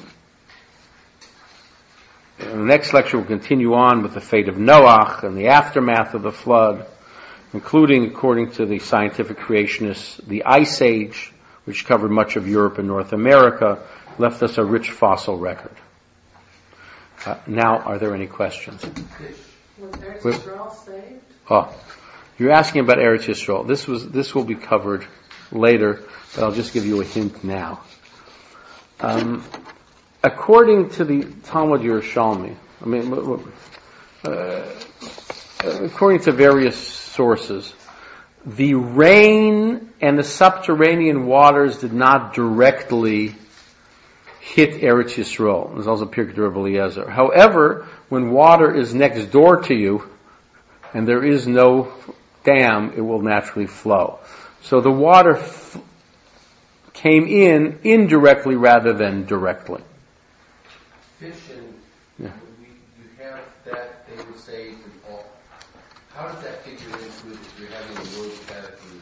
in the next lecture we'll continue on with the fate of Noach and the aftermath of the flood, including, according to the scientific creationists, the Ice Age, which covered much of Europe and North America, left us a rich fossil record. Uh, now, are there any questions? Was Eretz Yisrael saved? Oh, you're asking about Eretz Yisrael. This was this will be covered later, but I'll just give you a hint now. Um, according to the Talmud Yerushalmi, I mean, uh, according to various sources, the rain and the subterranean waters did not directly hit Eretz Yisrael. There's also Pirkei Rav Eliezer. However, when water is next door to you and there is no dam, it will naturally flow. So the water f- came in indirectly rather than directly. Fish and Yeah. we, you have that they were saved and all. How does that figure into it if you're having a world cataclysm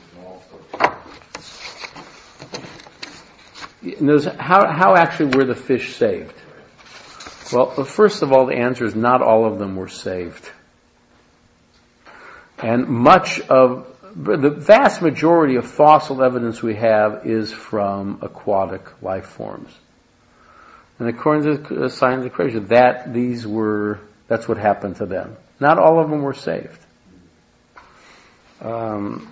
also? And there's- How, how actually were the fish saved? Well, first of all, the answer is not all of them were saved. And much of the vast majority of fossil evidence we have is from aquatic life forms. And according to the scientific equation, that these were, that's what happened to them. Not all of them were saved. Um,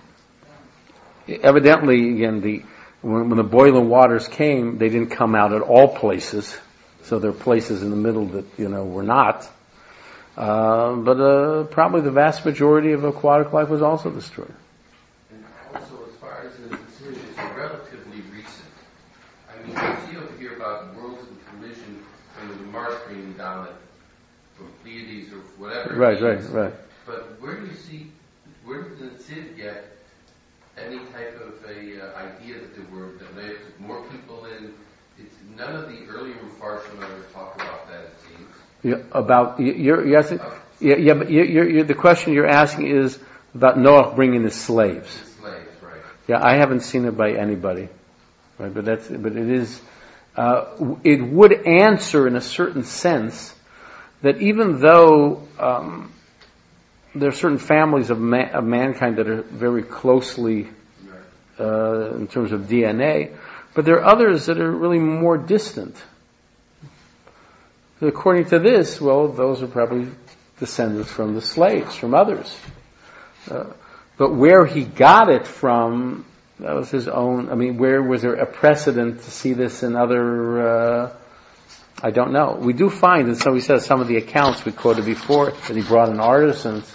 evidently, again, the when, when the boiling waters came, they didn't come out at all places. So there are places in the middle that, you know, were not. Uh, but uh, probably the vast majority of aquatic life was also destroyed. And also, as far as the series is relatively recent. I mean, you don't hear about worlds in collision when the Mars stream down at from Pleiades or whatever. Right, it right, is. right. But where do you see, where did the S I D get any type of a uh, idea that there were that there was more people in? It's none of the earlier Mepharshim ever talk about that. It seems. Yeah, about you're, you're asking, yeah, yeah, but you're, you're, you're, the question you're asking is about Noah bringing his slaves. The slaves, right? Yeah, I haven't seen it by anybody, right? But that's, but it is, uh, it would answer in a certain sense that even though um, there are certain families of, man, of mankind that are very closely uh, in terms of D N A, but there are others that are really more distant. According to this, well, those are probably descendants from the slaves, from others. Uh, but where he got it from, that was his own, I mean, where was there a precedent to see this in other, uh, I don't know. We do find, and so he says some of the accounts we quoted before, that he brought in artisans,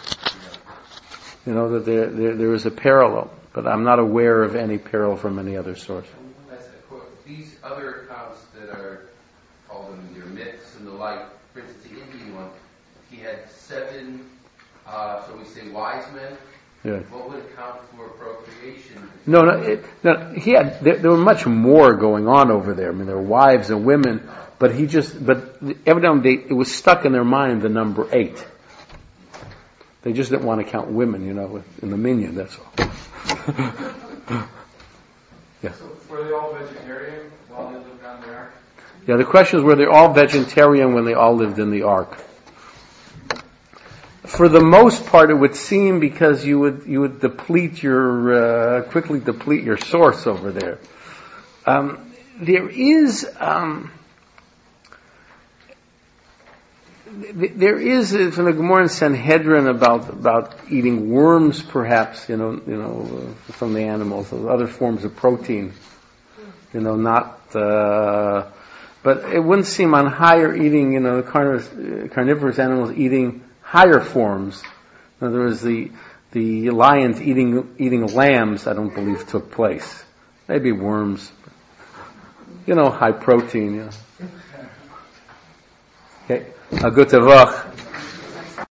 you know, that there, there, there is a parallel. But I'm not aware of any parallel from any other source. These other accounts that are called them your myths and the like, for instance, the Indian one, he had seven, uh, so we say wise men. Yeah. What would account for procreation? No, no, it, no he had, there, there were much more going on over there. I mean, there were wives and women, but he just, but evidently they, it was stuck in their mind the number eight. They just didn't want to count women, you know, in the minyan, that's all. Yeah. So were they all vegetarian while they lived on the ark? Yeah, the question is, were they all vegetarian when they all lived in the ark? For the most part, it would seem because you would you would deplete your uh, quickly deplete your source over there. Um, there is um, th- there is from the Gemara in Sanhedrin about about eating worms, perhaps you know you know uh, from the animals, other forms of protein. You know, not. Uh, but it wouldn't seem on higher eating. You know, carnivorous, carnivorous animals eating higher forms. In other words, the the lions eating eating lambs, I don't believe took place. Maybe worms. You know, high protein. Yeah. Okay. A good tavach.